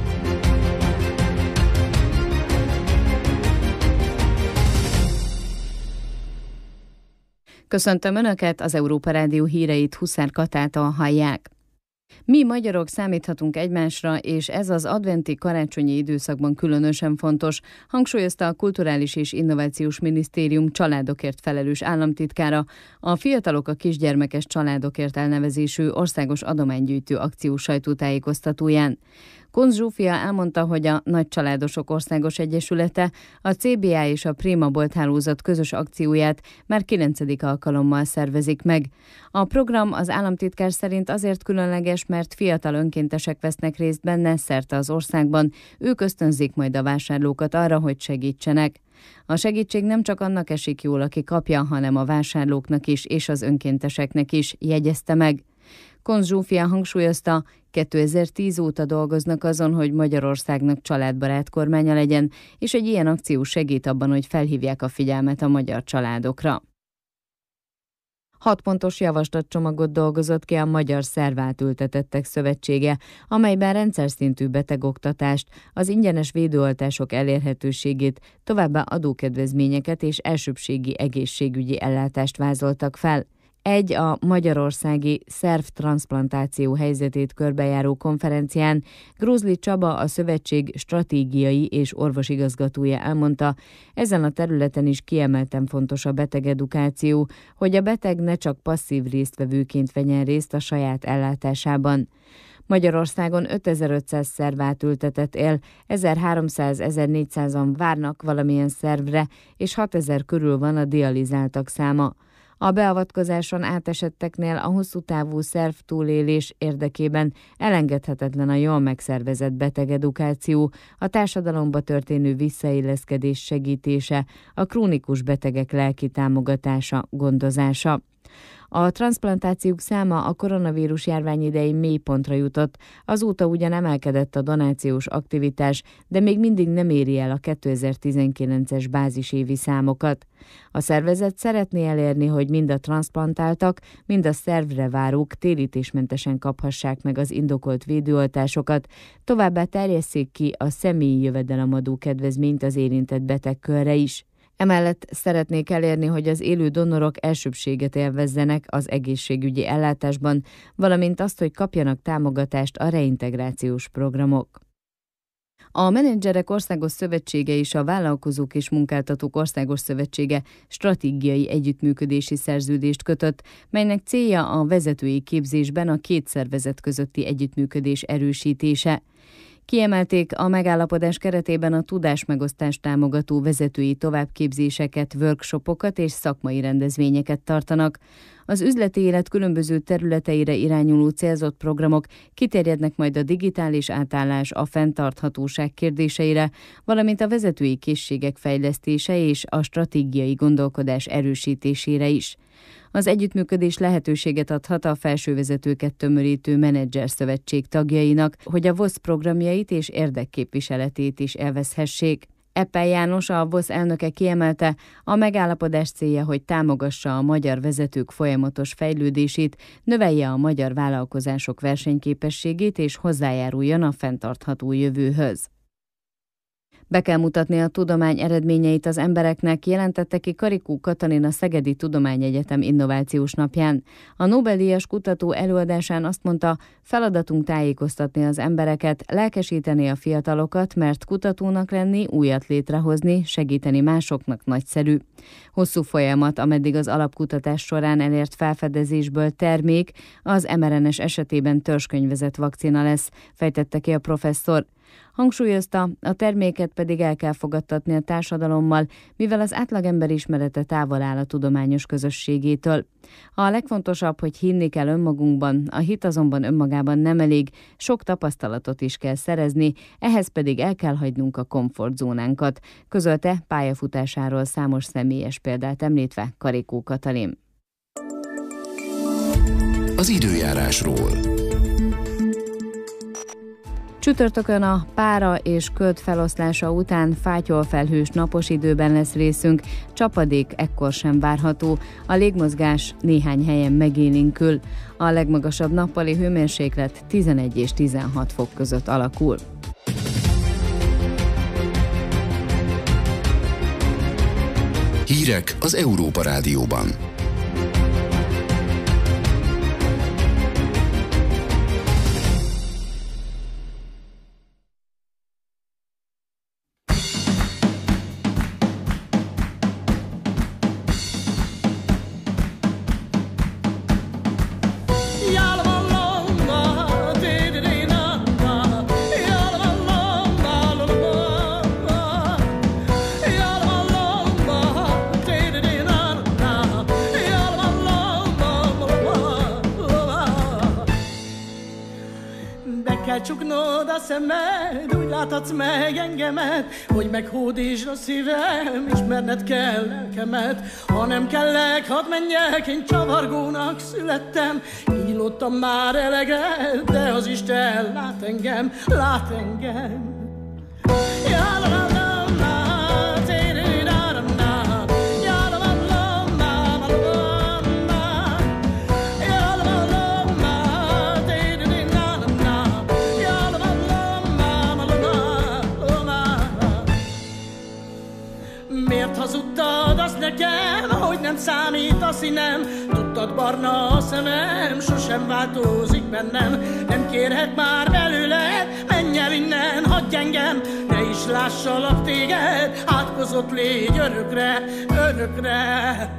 Köszöntöm Önöket, az Európa Rádió híreit Huszár Katától hallják. Mi magyarok számíthatunk egymásra, és ez az adventi karácsonyi időszakban különösen fontos, hangsúlyozta a Kulturális és Innovációs Minisztérium családokért felelős államtitkára a Fiatalok a kisgyermekes családokért elnevezésű országos adománygyűjtő akció sajtótájékoztatóján. Kunz Zsófia elmondta, hogy a Nagycsaládosok Országos Egyesülete, a CBA és a Prima Bolt hálózat közös akcióját már 9. alkalommal szervezik meg. A program az államtitkár szerint azért különleges, mert fiatal önkéntesek vesznek részt benne szerte az országban, ők ösztönzik majd a vásárlókat arra, hogy segítsenek. A segítség nem csak annak esik jól, aki kapja, hanem a vásárlóknak is és az önkénteseknek is, jegyezte meg. Kunz Zsófia hangsúlyozta, 2010 óta dolgoznak azon, hogy Magyarországnak családbarát kormánya legyen, és egy ilyen akció segít abban, hogy felhívják a figyelmet a magyar családokra. 6 pontos javaslatcsomagot dolgozott ki a Magyar Szervátültetettek Szövetsége, amelyben rendszer szintű betegoktatást, az ingyenes védőoltások elérhetőségét, továbbá adókedvezményeket és elsőbbségi egészségügyi ellátást vázoltak fel. A magyarországi szervtranszplantáció helyzetét körbejáró konferencián Grózli Csaba, a szövetség stratégiai és orvosigazgatója elmondta, ezen a területen is kiemelten fontos a betegedukáció, hogy a beteg ne csak passzív résztvevőként vegyen részt a saját ellátásában. Magyarországon 5500 szervátültetett él, 1300-1400-an várnak valamilyen szervre, és 6000 körül van a dializáltak száma. A beavatkozáson átesetteknél a hosszú távú szerv túlélés érdekében elengedhetetlen a jól megszervezett betegedukáció, a társadalomba történő visszailleszkedés segítése, a krónikus betegek lelki támogatása, gondozása. A transzplantációk száma a koronavírus járvány idején mélypontra jutott, azóta ugyan emelkedett a donációs aktivitás, de még mindig nem éri el a 2019-es bázisévi számokat. A szervezet szeretné elérni, hogy mind a transzplantáltak, mind a szervre várók térítésmentesen kaphassák meg az indokolt védőoltásokat, továbbá terjesszék ki a személyi jövedelemadó kedvezményt az érintett betegkörre is. Emellett szeretnék elérni, hogy az élő donorok elsőbbséget élvezzenek az egészségügyi ellátásban, valamint azt, hogy kapjanak támogatást a reintegrációs programok. A Menedzserek Országos Szövetsége és a Vállalkozók és Munkáltatók Országos Szövetsége stratégiai együttműködési szerződést kötött, melynek célja a vezetői képzésben a két szervezet közötti együttműködés erősítése. Kiemelték, a megállapodás keretében a tudásmegosztást támogató vezetői továbbképzéseket, workshopokat és szakmai rendezvényeket tartanak. Az üzleti élet különböző területeire irányuló célzott programok kiterjednek majd a digitális átállás, a fenntarthatóság kérdéseire, valamint a vezetői készségek fejlesztése és a stratégiai gondolkodás erősítésére is. Az együttműködés lehetőséget adhat a felsővezetőket tömörítő menedzserszövetség tagjainak, hogy a VOSZ programjait és érdekképviseletét is élvezhessék. Eppel János, a VOSZ elnöke kiemelte, a megállapodás célja, hogy támogassa a magyar vezetők folyamatos fejlődését, növelje a magyar vállalkozások versenyképességét és hozzájáruljon a fenntartható jövőhöz. Be kell mutatni a tudomány eredményeit az embereknek, jelentette ki Karikó Katalin a Szegedi Tudományegyetem Innovációs Napján. A Nobel-díjas kutató előadásán azt mondta, feladatunk tájékoztatni az embereket, lelkesíteni a fiatalokat, mert kutatónak lenni, újat létrehozni, segíteni másoknak nagyszerű. Hosszú folyamat, ameddig az alapkutatás során elért felfedezésből termék, az mRNA esetében törzskönyvezett vakcina lesz, fejtette ki a professzor. Hangsúlyozta, a terméket pedig el kell fogadtatni a társadalommal, mivel az átlagember ismerete távol áll a tudományos közösségétől. A legfontosabb, hogy hinni kell önmagunkban, a hit azonban önmagában nem elég, sok tapasztalatot is kell szerezni, ehhez pedig el kell hagynunk a komfortzónánkat, közölte pályafutásáról számos személyes példát említve Karikó Katalin. Az időjárásról. Csütörtökön a pára és köd feloszlása után fátyolfelhős napos időben lesz részünk, csapadék ekkor sem várható, a légmozgás néhány helyen megélénkül, a legmagasabb nappali hőmérséklet 11 és 16 fok között alakul. Hírek az Európa Rádióban. Csuknod a szemed, úgy láthatsz meg engemet, hogy meghódítsd a szívem, ismerned kell lelkemet. Ha nem kellek, hadd menjek, én csavargónak születtem, nyílottam már eleget, de az Isten lát engem, lát engem. Hogy nem számít a színem, tudtad barna a szemem, sosem változik bennem, nem kérhet már belőled, menj el innen, hagyj engem, ne is lássalak téged, átkozott légy örökre, örökre.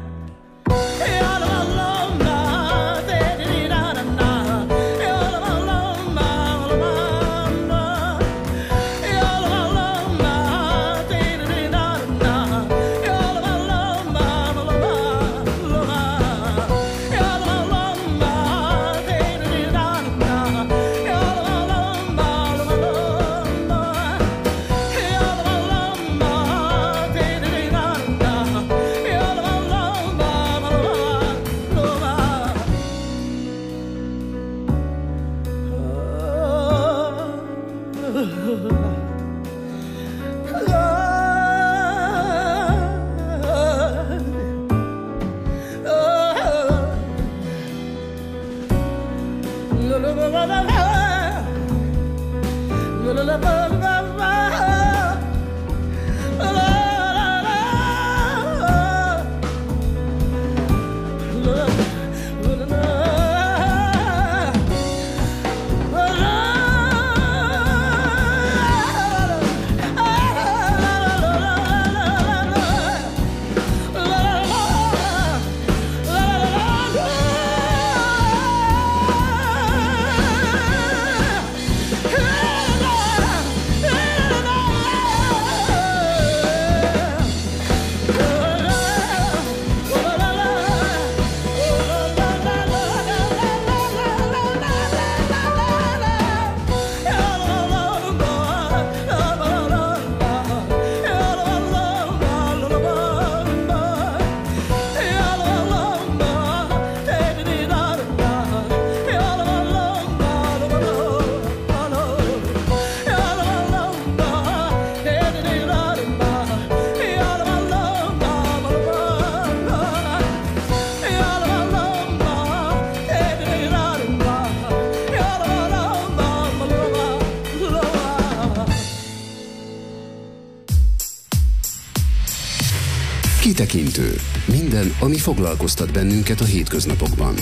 Kitekintő. Minden, ami foglalkoztat bennünket a hétköznapokban.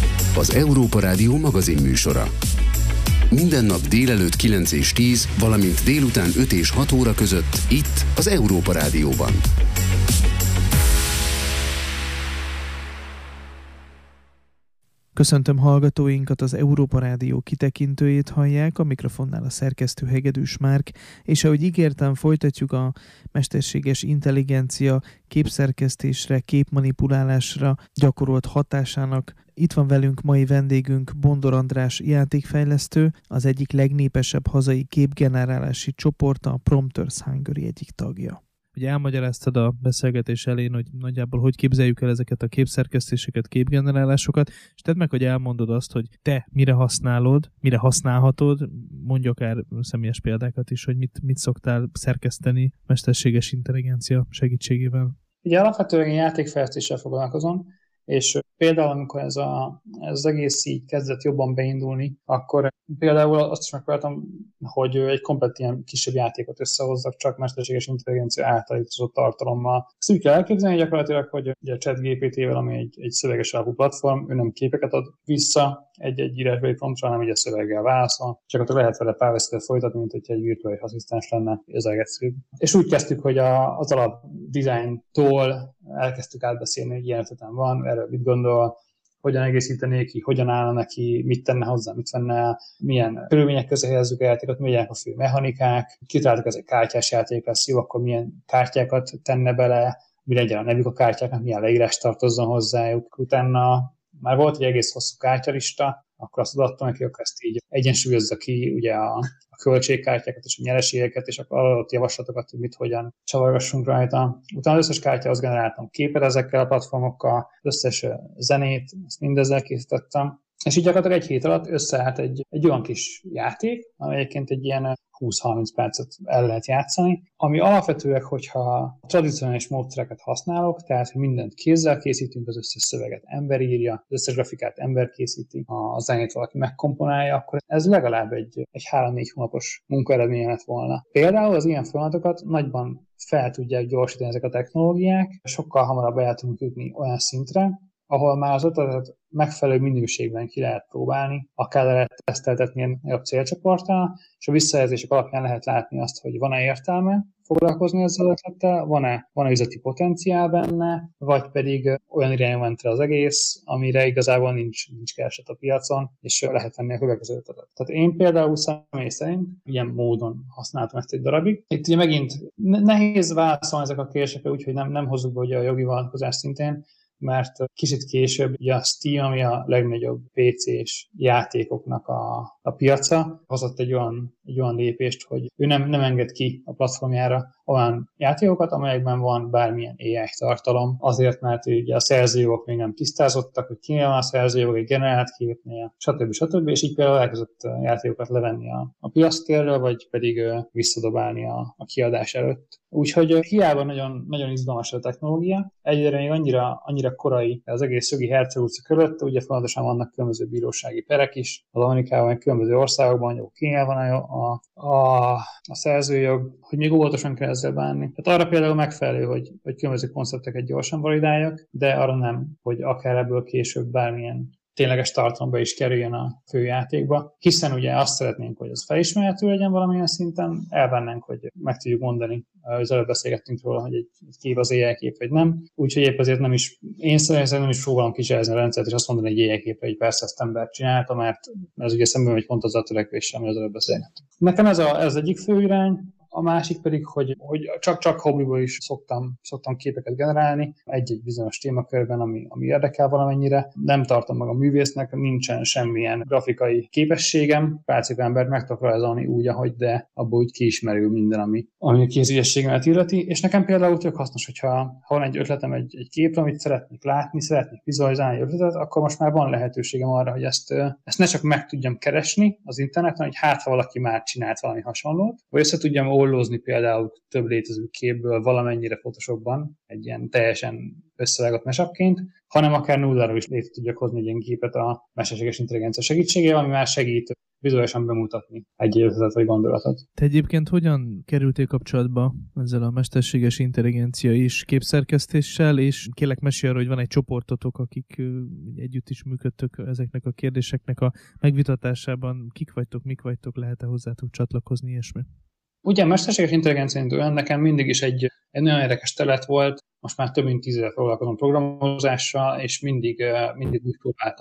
Az Európa Rádió magazin műsora. Minden nap délelőtt 9 és 10, valamint délután 5 és 6 óra között itt az Európa Rádióban. Köszöntöm hallgatóinkat, az Európa Rádió kitekintőjét hallják, a mikrofonnál a szerkesztő Hegedűs Márk, és ahogy ígértem, folytatjuk a mesterséges intelligencia képszerkesztésre, képmanipulálásra gyakorolt hatásának. Itt van velünk mai vendégünk Bondor András játékfejlesztő, az egyik legnépesebb hazai képgenerálási csoport, a Prompters Hungary egyik tagja. Ugye elmagyaráztad a beszélgetés elején, hogy nagyjából hogy képzeljük el ezeket a képszerkesztéseket, képgenerálásokat, és tedd meg, hogy elmondod azt, hogy te mire használod, mire használhatod, mondj akár személyes példákat is, hogy mit szoktál szerkeszteni mesterséges intelligencia segítségével. Ugye alapvetően játékfejlesztéssel foglalkozom, és például amikor ez az egész így kezdett jobban beindulni, akkor például azt is megpróbáltam, hogy egy komplet ilyen kisebb játékot összehozzak, csak mesterséges intelligencia általítozott tartalommal. Ezt úgy kell elképzelni gyakorlatilag, hogy ugye a ChatGPT-vel, ami egy szöveges alapú platform, ő nem képeket ad vissza egy írásbeli promptra, hanem ugye szöveggel válaszol, csak lehet vele párbeszédet folytatni, mint hogyha egy virtuális asszisztens lenne, ez a legegyszerűbb. És úgy kezdtük, hogy az alap dizájntól elkezdtük átbeszélni, hogy ilyen ötletem van, erről mit gondol, hogyan egészítené ki, hogyan állna neki, mit tenne hozzá, mit venne el, milyen körülmények közé helyezzük a játékot, milyenek a fő mechanikák, kitaláltuk, ez egy kártyás játék lesz, jó, akkor milyen kártyákat tenne bele, mi legyen a nevük a kártyáknak, milyen leírás tartozzon hozzájuk. Utána már volt egy egész hosszú kártyalista, akkor azt adtam neki, akkor ezt így egyensúlyozza ki, ugye a költségkártyákat és a nyereségeket, és akkor adott javaslatokat, hogy mit, hogyan csavargassunk rajta. Utána az összes kártyához generáltam képet ezekkel a platformokkal, összes zenét, ezt mindezzel készítettem. És így gyakorlatilag egy hét alatt összeállt egy olyan kis játék, ami egyébként egy ilyen 20-30 percet el lehet játszani, ami alapvetően, hogyha tradicionális módszereket használok, tehát hogy mindent kézzel készítünk, az összes szöveget ember írja, az összes grafikát ember készíti, a zenét valaki megkomponálja, akkor ez legalább egy 3-4 hónapos munkaeredmény lett volna. Például az ilyen folyamatokat nagyban fel tudják gyorsítani ezek a technológiák, sokkal hamarabb el tudunk jutni olyan szintre, ahol már az ötletet megfelelő minőségben ki lehet próbálni, akár lehet teszteltetni a célcsoporttal, és a visszajelzések alapján lehet látni azt, hogy van-e értelme foglalkozni ezzel az ötlettel, van-e üzleti potenciál benne, vagy pedig olyan irányba ment az egész, amire igazából nincs kereslet a piacon, és lehet venni a következő ötletet. Tehát én például személy szerint ilyen módon használtam ezt egy darabig. Itt ugye megint nehéz válaszolni ezek a kérdésekre, úgyhogy nem hozzuk be ugye a jogi vonatkozás szintén, mert kicsit később ugye a Steam, ami a legnagyobb PC-s játékoknak a piaca, hozott egy olyan lépést, hogy ő nem enged ki a platformjára olyan játékokat, amelyekben van bármilyen AI tartalom, azért, mert ugye a szerzőjogok még nem tisztázottak, hogy kinél van a szerzőjog, egy generált képnél, stb. És így például elkezdett játékokat levenni a piactérről, vagy pedig visszadobálni a kiadás előtt. Úgyhogy hiába nagyon, nagyon izgalmas a technológia, egyre még annyira korai az egész jogi Herceg utca körött, ugye fontosan vannak különböző bírósági perek is, az Amerikában, különböző országokban, hogy kinél van a szerzőjog, hogy még óvatosan kell ezzel bánni. Tehát arra például megfelelő, hogy különböző koncepteket gyorsan validáljak, de arra nem, hogy akár ebből később bármilyen tényleges tartalomba is kerüljön a főjátékba, hiszen ugye azt szeretnénk, hogy az felismerhető legyen valamilyen szinten, elbennünk, hogy meg tudjuk mondani, az előbb beszélgettünk róla, hogy egy kép az AI kép, vagy nem. Úgyhogy épp azért én szerintem nem is próbálom kicsázni a rendszert, és azt mondani, hogy egy AI képre, hogy persze ezt ember csinálta, mert ez ugye szemben megy pont azzal a törekvéssel, ami az előbb beszélgettünk. Nekem ez egyik fő irány, a másik pedig, hogy csak hobbiból is szoktam képeket generálni egy bizonyos témakörben, ami érdekel valamennyire. Nem tartom meg a művésznek, nincsen semmilyen grafikai képességem. Pácik embert meg tudok rajzolni úgy, ahogy, de abból úgy kiismerül minden, ami a kézügyességemet illeti. És nekem például tök hasznos, hogyha van egy ötletem egy képre, amit szeretnék látni, szeretnék vizualizálni egy ötletet, akkor most már van lehetőségem arra, hogy ezt ne csak meg tudjam keresni az interneten, hogy ha valaki már csinált valami hasonlót, vagy össze tudjam ollózni például több létező képből valamennyire Photoshopban, egy ilyen teljesen összevágott mashup-ként, hanem akár nulláról is létre tudjak hozni egy ilyen képet a mesterséges intelligencia segítségével, ami már segít vizuálisan bemutatni egy ötletet vagy gondolatot. Te egyébként hogyan kerültél kapcsolatba ezzel a mesterséges intelligencia és képszerkesztéssel, és kérlek mesélj arra, hogy van egy csoportotok, akik együtt is működtök ezeknek a kérdéseknek a megvitatásában. Kik vagytok, mik vagytok, lehet-e hozzátok csatlakozni, ilyesmi? Ugye a mesterséges intelligencia olyan nekem mindig is egy nagyon érdekes terület volt, most már több mint 10 éve foglalkozom programozással, és mindig úgy próbáltam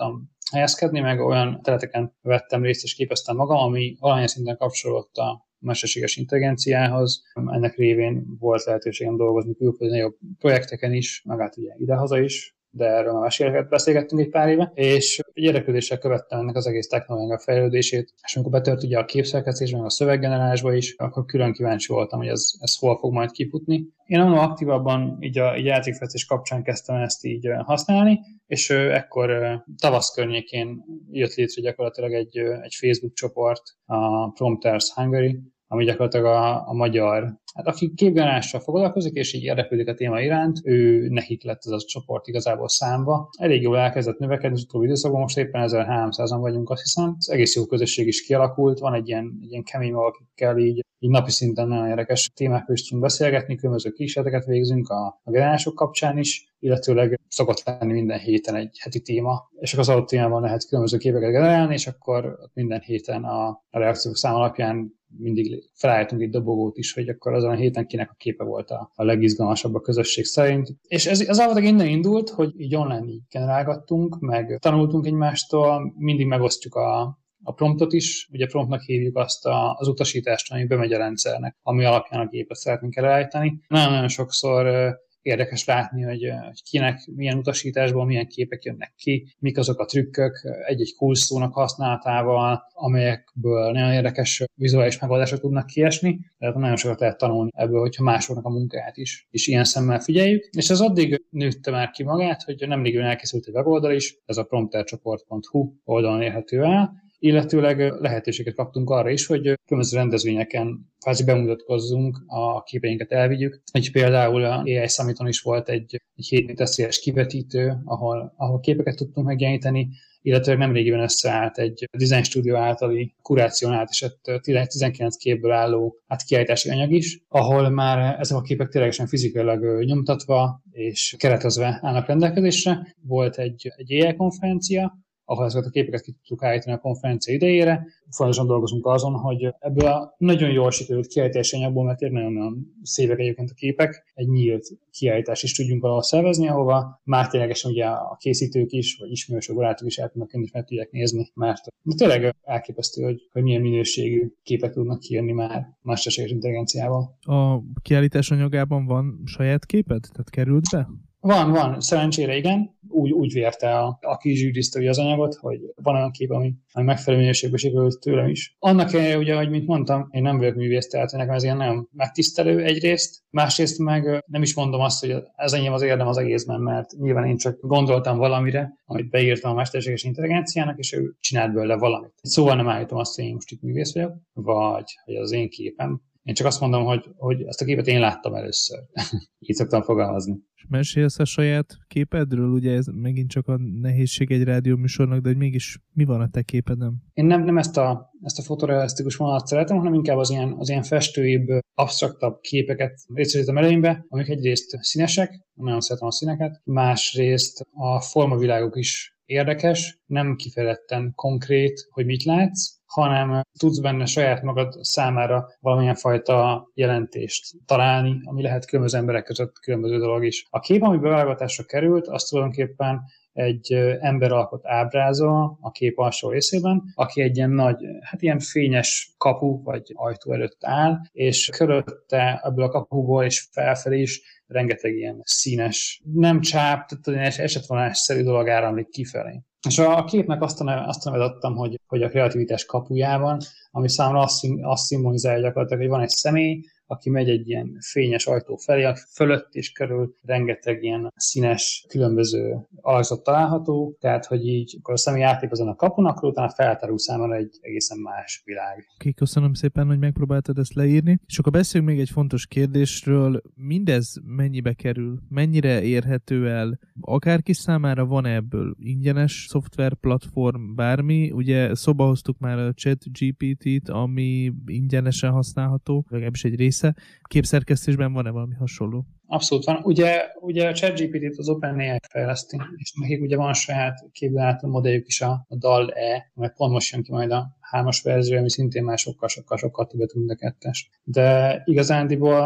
helyezkedni, meg olyan területeken vettem részt és képeztem magam, ami valamilyen szinten kapcsolódott a mesterséges intelligenciához. Ennek révén volt lehetőségem dolgozni külföldi nagyobb projekteken is, meg hát ugye idehaza is, de erről már beszélgettünk egy pár éve, és egy érdeklődéssel követtem ennek az egész technológiának fejlődését, és amikor betört ugye a képszerkesztésben, a szöveggenerálásba is, akkor külön kíváncsi voltam, hogy ez hol fog majd kifutni. Én annól aktívabban így a játékfejlesztés kapcsán kezdtem ezt így használni, és ekkor tavasz környékén jött létre gyakorlatilag egy Facebook csoport, a Prompters Hungary, ami gyakorlatilag a magyar, hát aki képgenerálással foglalkozik, és így érdeklődik a téma iránt, ő nekik lett ez a csoport igazából számba. Elég jól elkezdett növekedni az utóbbi időszakban, most éppen 1300-an vagyunk, azt hiszem. Ez egész jó közösség is kialakult, van egy ilyen kemény, akikkel így napi szinten nagyon érdekes témákról is tudunk beszélgetni, különböző kísérleteket végzünk a generálások kapcsán is, illetőleg szokott lenni minden héten egy heti téma, és akkor az adott témában lehet különböző képeket generálni, és akkor minden héten a reakciók szám alapján mindig felállítunk egy dobogót is, hogy akkor azon a héten kinek a képe volt a legizgalmasabb a közösség szerint. És ez általában innen indult, hogy így online így generálgattunk, meg tanultunk egymástól, mindig megosztjuk a promptot is, ugye promptnak hívjuk azt az utasítást, ami bemegy a rendszernek, ami alapján a gépet szeretnénk elállítani. Nagyon-nagyon sokszor érdekes látni, hogy kinek milyen utasításból milyen képek jönnek ki, mik azok a trükkök egy-egy kulcsszónak használatával, amelyekből nagyon érdekes vizuális megoldások tudnak kiesni. Tehát nagyon sokat lehet tanulni ebből, hogyha másoknak a munkáját is ilyen szemmel figyeljük. És ez addig nőtte már ki magát, hogy nemrégiben elkészült egy weboldal is, ez a promptercsoport.hu oldalon érhető el, illetőleg lehetőséget kaptunk arra is, hogy különböző rendezvényeken kvázi bemutatkozzunk, a képeinket elvigyük. Így például a AI Summiton is volt egy 7 méter széles kivetítő, ahol képeket tudtunk megjeleníteni, illetőleg nemrégiben összeállt egy Design Studio általi kurációnál esett 19 képből álló kiállítási anyag is, ahol már ezek a képek ténylegesen fizikailag nyomtatva és keretezve állnak rendelkezésre. Volt egy AI konferencia, ahol ezeket a képeket ki tudtuk állítani a konferencia idejére. Fontosan dolgozunk azon, hogy ebből a nagyon jól sikerült kiállítási anyagból, mert nagyon-nagyon szépek egyébként a képek, egy nyílt kiállítást is tudjunk valahol szervezni, ahova már ténylegesen ugye a készítők is, vagy ismerősök, barátok is el tudnak és meg tudják nézni, mert tényleg elképesztő, hogy milyen minőségű képek tudnak kijönni már mesterséges intelligenciával. A kiállítás anyagában van saját képed? Tehát került be? Van. Szerencsére igen. Úgy vérte aki zsűrizte az anyagot, hogy van olyan kép, ami megfelelő minőségben sikerült tőlem is. Annak ellenére, ugye, ahogy mint mondtam, én nem vagyok művész, tehát nekem ez ilyen nagyon megtisztelő egyrészt, másrészt meg nem is mondom azt, hogy ez enyém az érdem az egészben, mert nyilván én csak gondoltam valamire, amit beírtam a mesterséges intelligenciának, és ő csinált belőle valamit. Szóval nem állítom azt, hogy én most itt művész vagyok, vagy hogy az én képem. Én csak azt mondom, hogy ezt a képet én láttam először. Így szoktam fogalmazni. És mesélsz a saját képedről? Ugye ez megint csak a nehézség egy rádióműsornak, de hogy mégis mi van a te képedem? Én nem ezt a fotorealisztikus vonalat szeretem, hanem inkább az ilyen festőibb, absztraktabb képeket részesítem előnybe, amik egyrészt színesek, nagyon szeretem a színeket, másrészt a formavilágok is érdekes, nem kifejezetten konkrét, hogy mit látsz, hanem tudsz benne saját magad számára valamilyen fajta jelentést találni, ami lehet különböző emberek között különböző dolog is. A kép, ami beválogatásra került, az tulajdonképpen egy ember alkot ábrázol a kép alsó részében, aki egy ilyen nagy, ilyen fényes kapu vagy ajtó előtt áll, és körülötte ebből a kapuból és felfelé is rengeteg ilyen színes, nem csáp, tehát esetvonásszerű dolog áramlik kifelé. És a képnek azt a nevet adtam, hogy a kreativitás kapujában, ami számomra azt szimbolizálja gyakorlatilag, hogy van egy személy, aki megy egy ilyen fényes ajtó felé, a fölött és körül rengeteg ilyen színes, különböző alakzat található, tehát hogy így akkor a személy átlép azon a kapun, akkor utána feltárul számára egy egészen más világ. Oké, köszönöm szépen, hogy megpróbáltad ezt leírni. És akkor beszéljünk még egy fontos kérdésről. Mindez mennyibe kerül? Mennyire érhető el? Akárki számára van ebből ingyenes szoftver, platform, bármi? Ugye szóba hoztuk már a ChatGPT-t, ami ingyenesen használható, legalábbis egy része. Képszerkesztésben van-e valami hasonló? Abszolút van. Ugye a ChatGPT-t az OpenAI fejleszti, és nekik ugye van saját képbeállító modelljük is, a DALL-E, mert pont most jön ki majd a 3-as verzió, ami szintén már sokkal többet tud, mint a 2-es. De igazándiból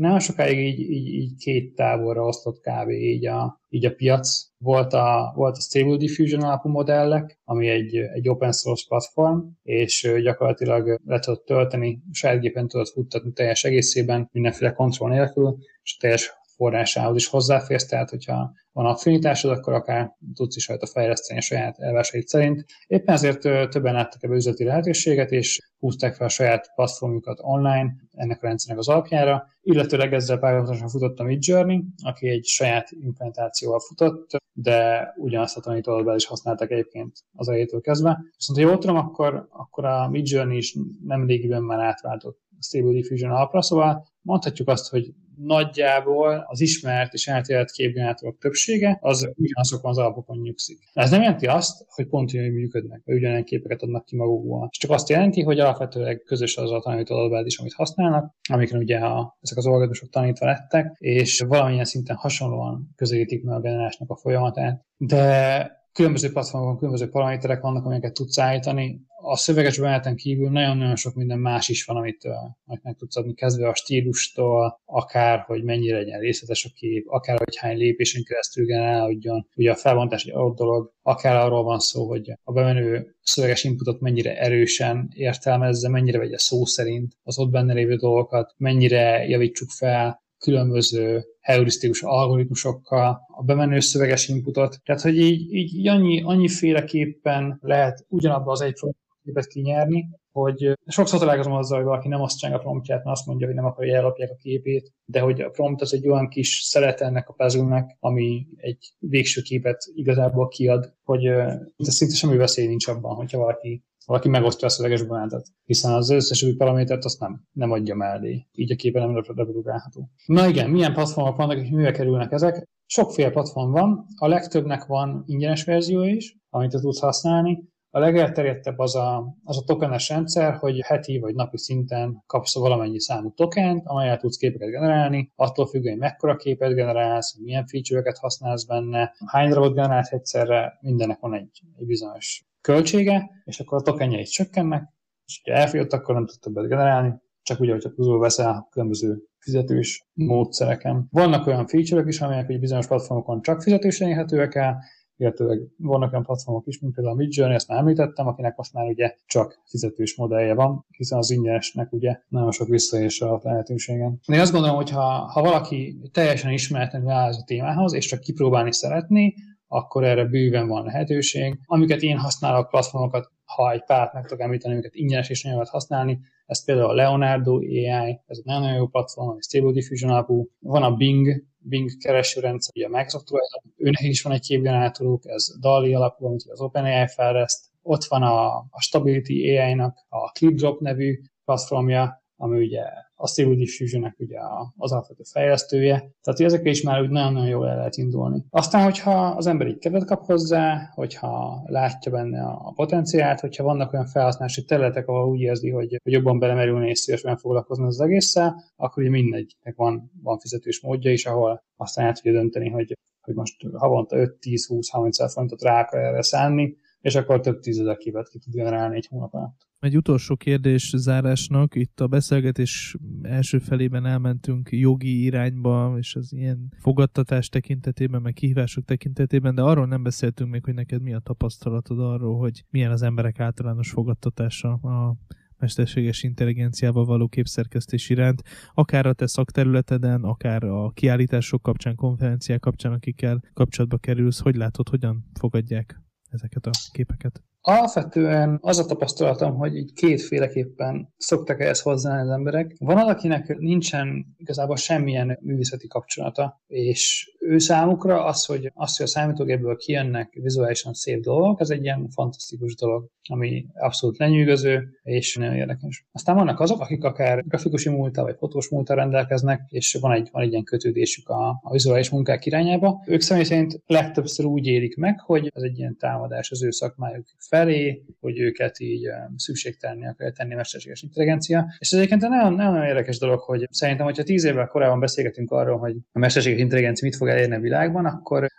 nem sokáig így két táborra osztott kb. Így a piac. Volt a Stable Diffusion alapú modellek, ami egy open source platform, és gyakorlatilag le tudod tölteni, saját gépen tudod futtatni teljes egészében, mindenféle kontroll nélkül, és a teljes forrásához is hozzáférsz, tehát hogyha van affinitásod, akkor akár tudsz is rajta fejleszteni a saját elvárásait szerint. Éppen ezért többen láttak ebbe üzleti lehetőséget, és húzták fel a saját platformjukat online ennek a rendszernek az alapjára, illetőleg ezzel párhuzamosan futott a Midjourney, aki egy saját implementációval futott, de ugyanazt a tanítóadatbát is használták egyébként az elejétől kezdve. Viszont ha jól tudom, akkor a Midjourney is nemrégiben már átváltott a Stable Diffusion alapra, szóval mondhatjuk azt, hogy nagyjából az ismert és elterjedt képgenerátorok többsége az ugyanazokon az alapokon nyugszik. Ez nem jelenti azt, hogy pont ugyanúgy működnek, vagy ugyanilyen képeket adnak ki magukból. És csak azt jelenti, hogy alapvetően közös az a tanítóadatbázis is, amit használnak, amiken ugye ezek az algoritmusok tanítva lettek, és valamilyen szinten hasonlóan közelítik meg a generálásnak a folyamatát. De különböző platformokon különböző paraméterek vannak, amelyeket tudsz állítani. A szöveges bemeneten kívül nagyon-nagyon sok minden más is van, amit meg tudsz adni, kezdve a stílustól, akár, hogy mennyire legyen részletes a kép, akár, hogy hány lépésen keresztül generálódjon. Ugye a felbontás egy adott dolog, akár arról van szó, hogy a bemenő szöveges inputot mennyire erősen értelmezze, mennyire vegye szó szerint az ott benne lévő dolgokat, mennyire javítsuk fel különböző heurisztikus algoritmusokkal a bemenő szöveges inputot. Tehát, hogy így annyiféleképpen lehet ugyanabban az egy képet kinyerni, hogy sokszor találkozom azzal, hogy valaki nem osztja meg a promptját, mert azt mondja, hogy nem akarja, hogy ellopják a képét, de hogy a prompt az egy olyan kis szelet ennek a puzzle-nek, ami egy végső képet igazából kiad, hogy szinte semmi veszély nincs abban, hogyha valaki megosztja a szöveges bemenetet, hiszen az összes új paramétert azt nem adja mellé. Így a képe nem reprodukálható. Na igen, milyen platformok vannak, és mivel kerülnek ezek? Sokféle platform van, a legtöbbnek van ingyenes verzió is, amit tudsz használni. A legelterjedtebb az a tokenes rendszer, hogy heti vagy napi szinten kapsz valamennyi számú tokent, amellyel tudsz képeket generálni, attól függően, hogy mekkora képet generálsz, milyen feature-öket használsz benne, hány darabot generálsz egyszerre, mindennek van egy bizonyos költsége, és akkor a tokenjei csökkennek, és ha elfogyott, akkor nem tudsz többet generálni, csak úgy, hogyha pluszból veszel különböző fizetős módszereken. Vannak olyan feature-ök is, amelyek egy bizonyos platformokon csak fizetősen érhetőek el, illetőleg vannak olyan platformok is, mint például a Midjourney, ezt már említettem, akinek most már ugye csak fizetős modellje van, hiszen az ingyenesnek ugye nagyon sok visszaélés a lehetőségen. De én azt gondolom, hogy ha valaki teljesen ismeretlenül áll a témához, és csak kipróbálni szeretné, akkor erre bőven van lehetőség. Amiket én használok, platformokat, ha egy párt meg tudok említeni, amiket ingyenes és nagyon lehet használni, ez például a Leonardo AI, ez egy nagyon jó platform, egy Stable Diffusion alapú. Van a Bing keresőrendszer, ugye a Microsoft, őnek is van egy képgenerátoruk, ez DALL-E alapú, amit az OpenAI fejleszt. Ott van a Stability AI-nak a ClipDrop nevű platformja, ami ugye a Stable Diffusion-nek ugye az alapvető fejlesztője. Tehát ezekkel is már úgy nagyon-nagyon jól el lehet indulni. Aztán, hogyha az ember így kedvet kap hozzá, hogyha látja benne a potenciált, hogyha vannak olyan felhasználási területek, ahol úgy érzi, hogy jobban belemerülni és szívesen foglalkozni az egésszel, akkor ugye mindegyiknek van fizetős módja is, ahol aztán el tudja dönteni, hogy most havonta 5-10-20-30 forintot rá akar erre szánni, és akkor több tízezer képet ki tud generálni egy hónap alatt. Egy utolsó kérdés zárásnak. Itt a beszélgetés első felében elmentünk jogi irányba, és az ilyen fogadtatás tekintetében, meg kihívások tekintetében, de arról nem beszéltünk még, hogy neked mi a tapasztalatod arról, hogy milyen az emberek általános fogadtatása a mesterséges intelligenciával való képszerkesztés iránt, akár a te szakterületeden, akár a kiállítások kapcsán, konferenciák kapcsán, akikkel kapcsolatba kerülsz, hogy látod, hogyan fogadják ezeket a képeket? Alapvetően az a tapasztalatom, hogy így kétféleképpen szoktak ehhez hozzáállni az emberek. Van az, akinek nincsen igazából semmilyen művészeti kapcsolata, és ő számukra az, hogy a számítógépből kijönnek vizuálisan szép dolgok, ez egy ilyen fantasztikus dolog, ami abszolút lenyűgöző, és nagyon érdekes. Aztán vannak azok, akik akár grafikusi múlttal vagy fotós múlttal rendelkeznek, és van egy ilyen kötődésük a vizuális munkák irányába. Ők személy szerint legtöbbször úgy élik meg, hogy ez egy ilyen támadás az ő szakmájuk felé, hogy őket így szükségtelenné akarja tenni a mesterséges intelligencia. És ez egyébként nagyon érdekes dolog, hogy szerintem, hogyha 10 évvel korábban beszélgetünk arról, hogy a mesterséges intelligencia mit fog elérni a világban, akkor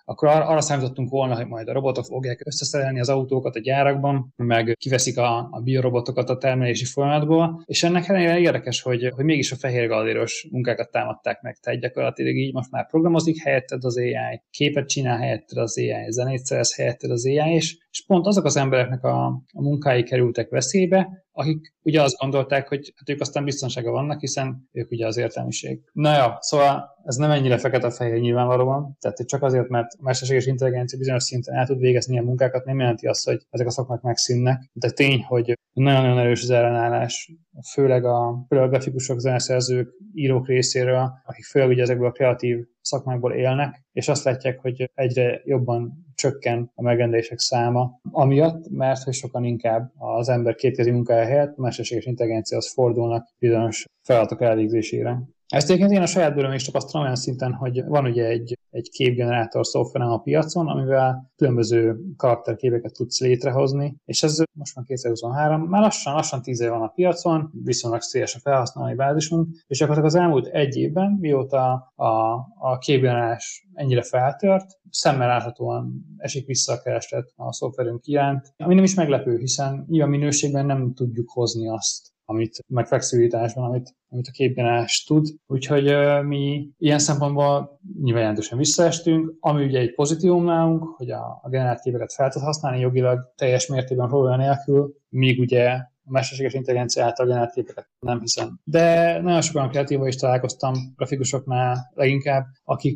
akkor arra számítottunk volna, hogy majd a robotok fogják összeszerelni az autókat a gyárakban, meg kiveszik a biorobotokat a termelési folyamatból, és ennek ellenére érdekes, hogy mégis a fehér galléros munkákat támadták meg, tehát gyakorlatilag így most már programozik helyetted az AI, képet csinál helyetted az AI, zenét szerez helyetted az AI, és pont azok az embereknek a munkái kerültek veszélybe, akik ugye azt gondolták, hogy hát ők aztán biztonságban vannak, hiszen ők ugye az értelmiség. Na jó, szóval ez nem ennyire fekete-fehér nyilvánvalóan, tehát csak azért, mert a mesterséges intelligencia bizonyos szinten el tud végezni ilyen munkákat, nem jelenti azt, hogy ezek a szakmák megszűnnek. De tény, hogy nagyon-nagyon erős az ellenállás, főleg a grafikusok, zeneszerzők, írók részéről, akik főleg ugye ezekből a kreatív szakmákból élnek, és azt látják, hogy egyre jobban csökken a megrendelések száma, amiatt, mert hogy sokan inkább az ember kétkezi munkája helyett a mesterséges intelligenciához fordulnak bizonyos feladatok elvégzésére. Ezt egyébként én a saját bőröm is tapasztalom olyan szinten, hogy van ugye egy képgenerátor szoftverem a piacon, amivel különböző karakterképeket tudsz létrehozni, és ez most már 2023, már lassan 10 év van a piacon, viszonylag széles a felhasználói bázisunk, és akkor az elmúlt egy évben, mióta a képgenerálás ennyire feltört, szemmel láthatóan esik vissza a kereslet a szoftverünk iránt, ami nem is meglepő, hiszen ilyen minőségben nem tudjuk hozni azt, meg flexibilitásban, amit a képgenerálás tud. Úgyhogy mi ilyen szempontból nyilván jelentősen visszaestünk, ami ugye egy pozitívum nálunk, hogy a generált képeket fel tud használni jogilag teljes mértékben probléma nélkül, míg ugye a mesterséges intelligencia által generált képeket nem hiszem. De nagyon sokan kreatívval is találkoztam, grafikusoknál leginkább,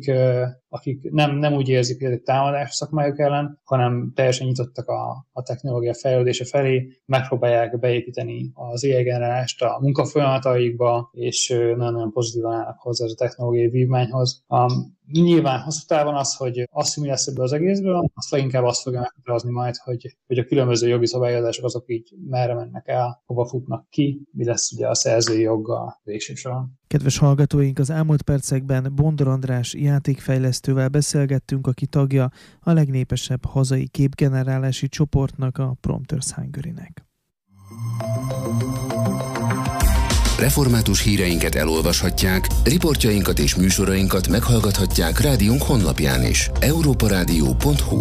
akik nem úgy érzik, hogy ez egy támadás szakmájuk ellen, hanem teljesen nyitottak a technológia fejlődése felé, megpróbálják beépíteni az AI generálást a munkafolyamataikba, és nagyon-nagyon pozitívan állnak hozzá ez a technológiai vívmányhoz. Nyilván hosszú távon hogy mi lesz ebből az egészből, azt leginkább azt fogja meghatározni majd, hogy a különböző jogi szabályozások azok így merre mennek el, hova futnak ki, mi lesz ugye a szerzői joggal végső soron. Kedves hallgatóink, az elmúlt percekben Bondor András játékfejlesztővel beszélgettünk, aki tagja a legnépesebb hazai képgenerálási csoportnak, a Prompters Hungary-nek. Református híreinket elolvashatják, riportjainkat és műsorainkat meghallgathatják rádiónk honlapján is. europaradio.hu.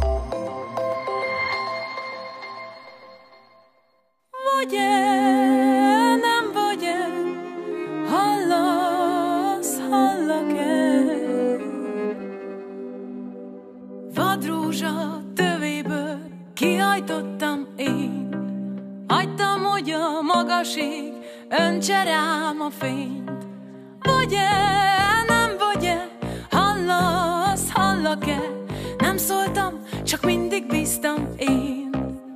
Vagy-e, nem vagy-e, hallak-e? Vadrózsa tövéből kihajtottam én, hagytam, hogy a magasig öntse rám a fényt. Vagy-e, nem vagy-e, hallak-e? Nem szóltam, csak mindig bíztam én.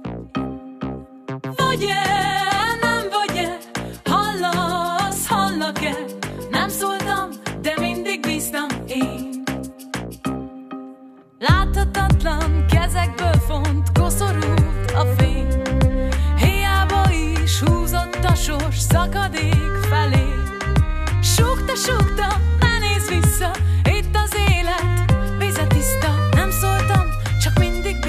Vagy-e, nem vagy-e, hallak-e? Nem szóltam, de mindig bíztam én. Láthatatlan kezekből font, koszorult a fény. Hiába is húzott a sors szakadék felé. Súgta, ne nézz vissza, itt az élet, vize tiszta. Nem szóltam, csak mindig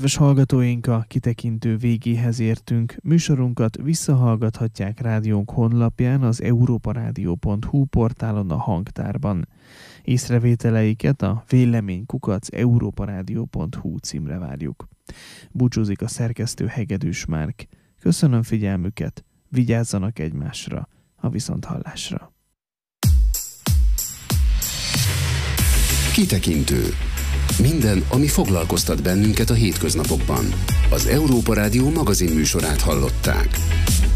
Kedves hallgatóink, a kitekintő végéhez értünk. Műsorunkat visszahallgathatják rádiónk honlapján, az europaradio.hu portálon, a hangtárban. Észrevételeiket a vélemény@europaradio.hu címre várjuk. Búcsúzik a szerkesztő Hegedűs Márk. Köszönöm figyelmüket, vigyázzanak egymásra, a viszonthallásra. Kitekintő. Minden, ami foglalkoztat bennünket a hétköznapokban. Az Európa Rádió magazin műsorát hallották.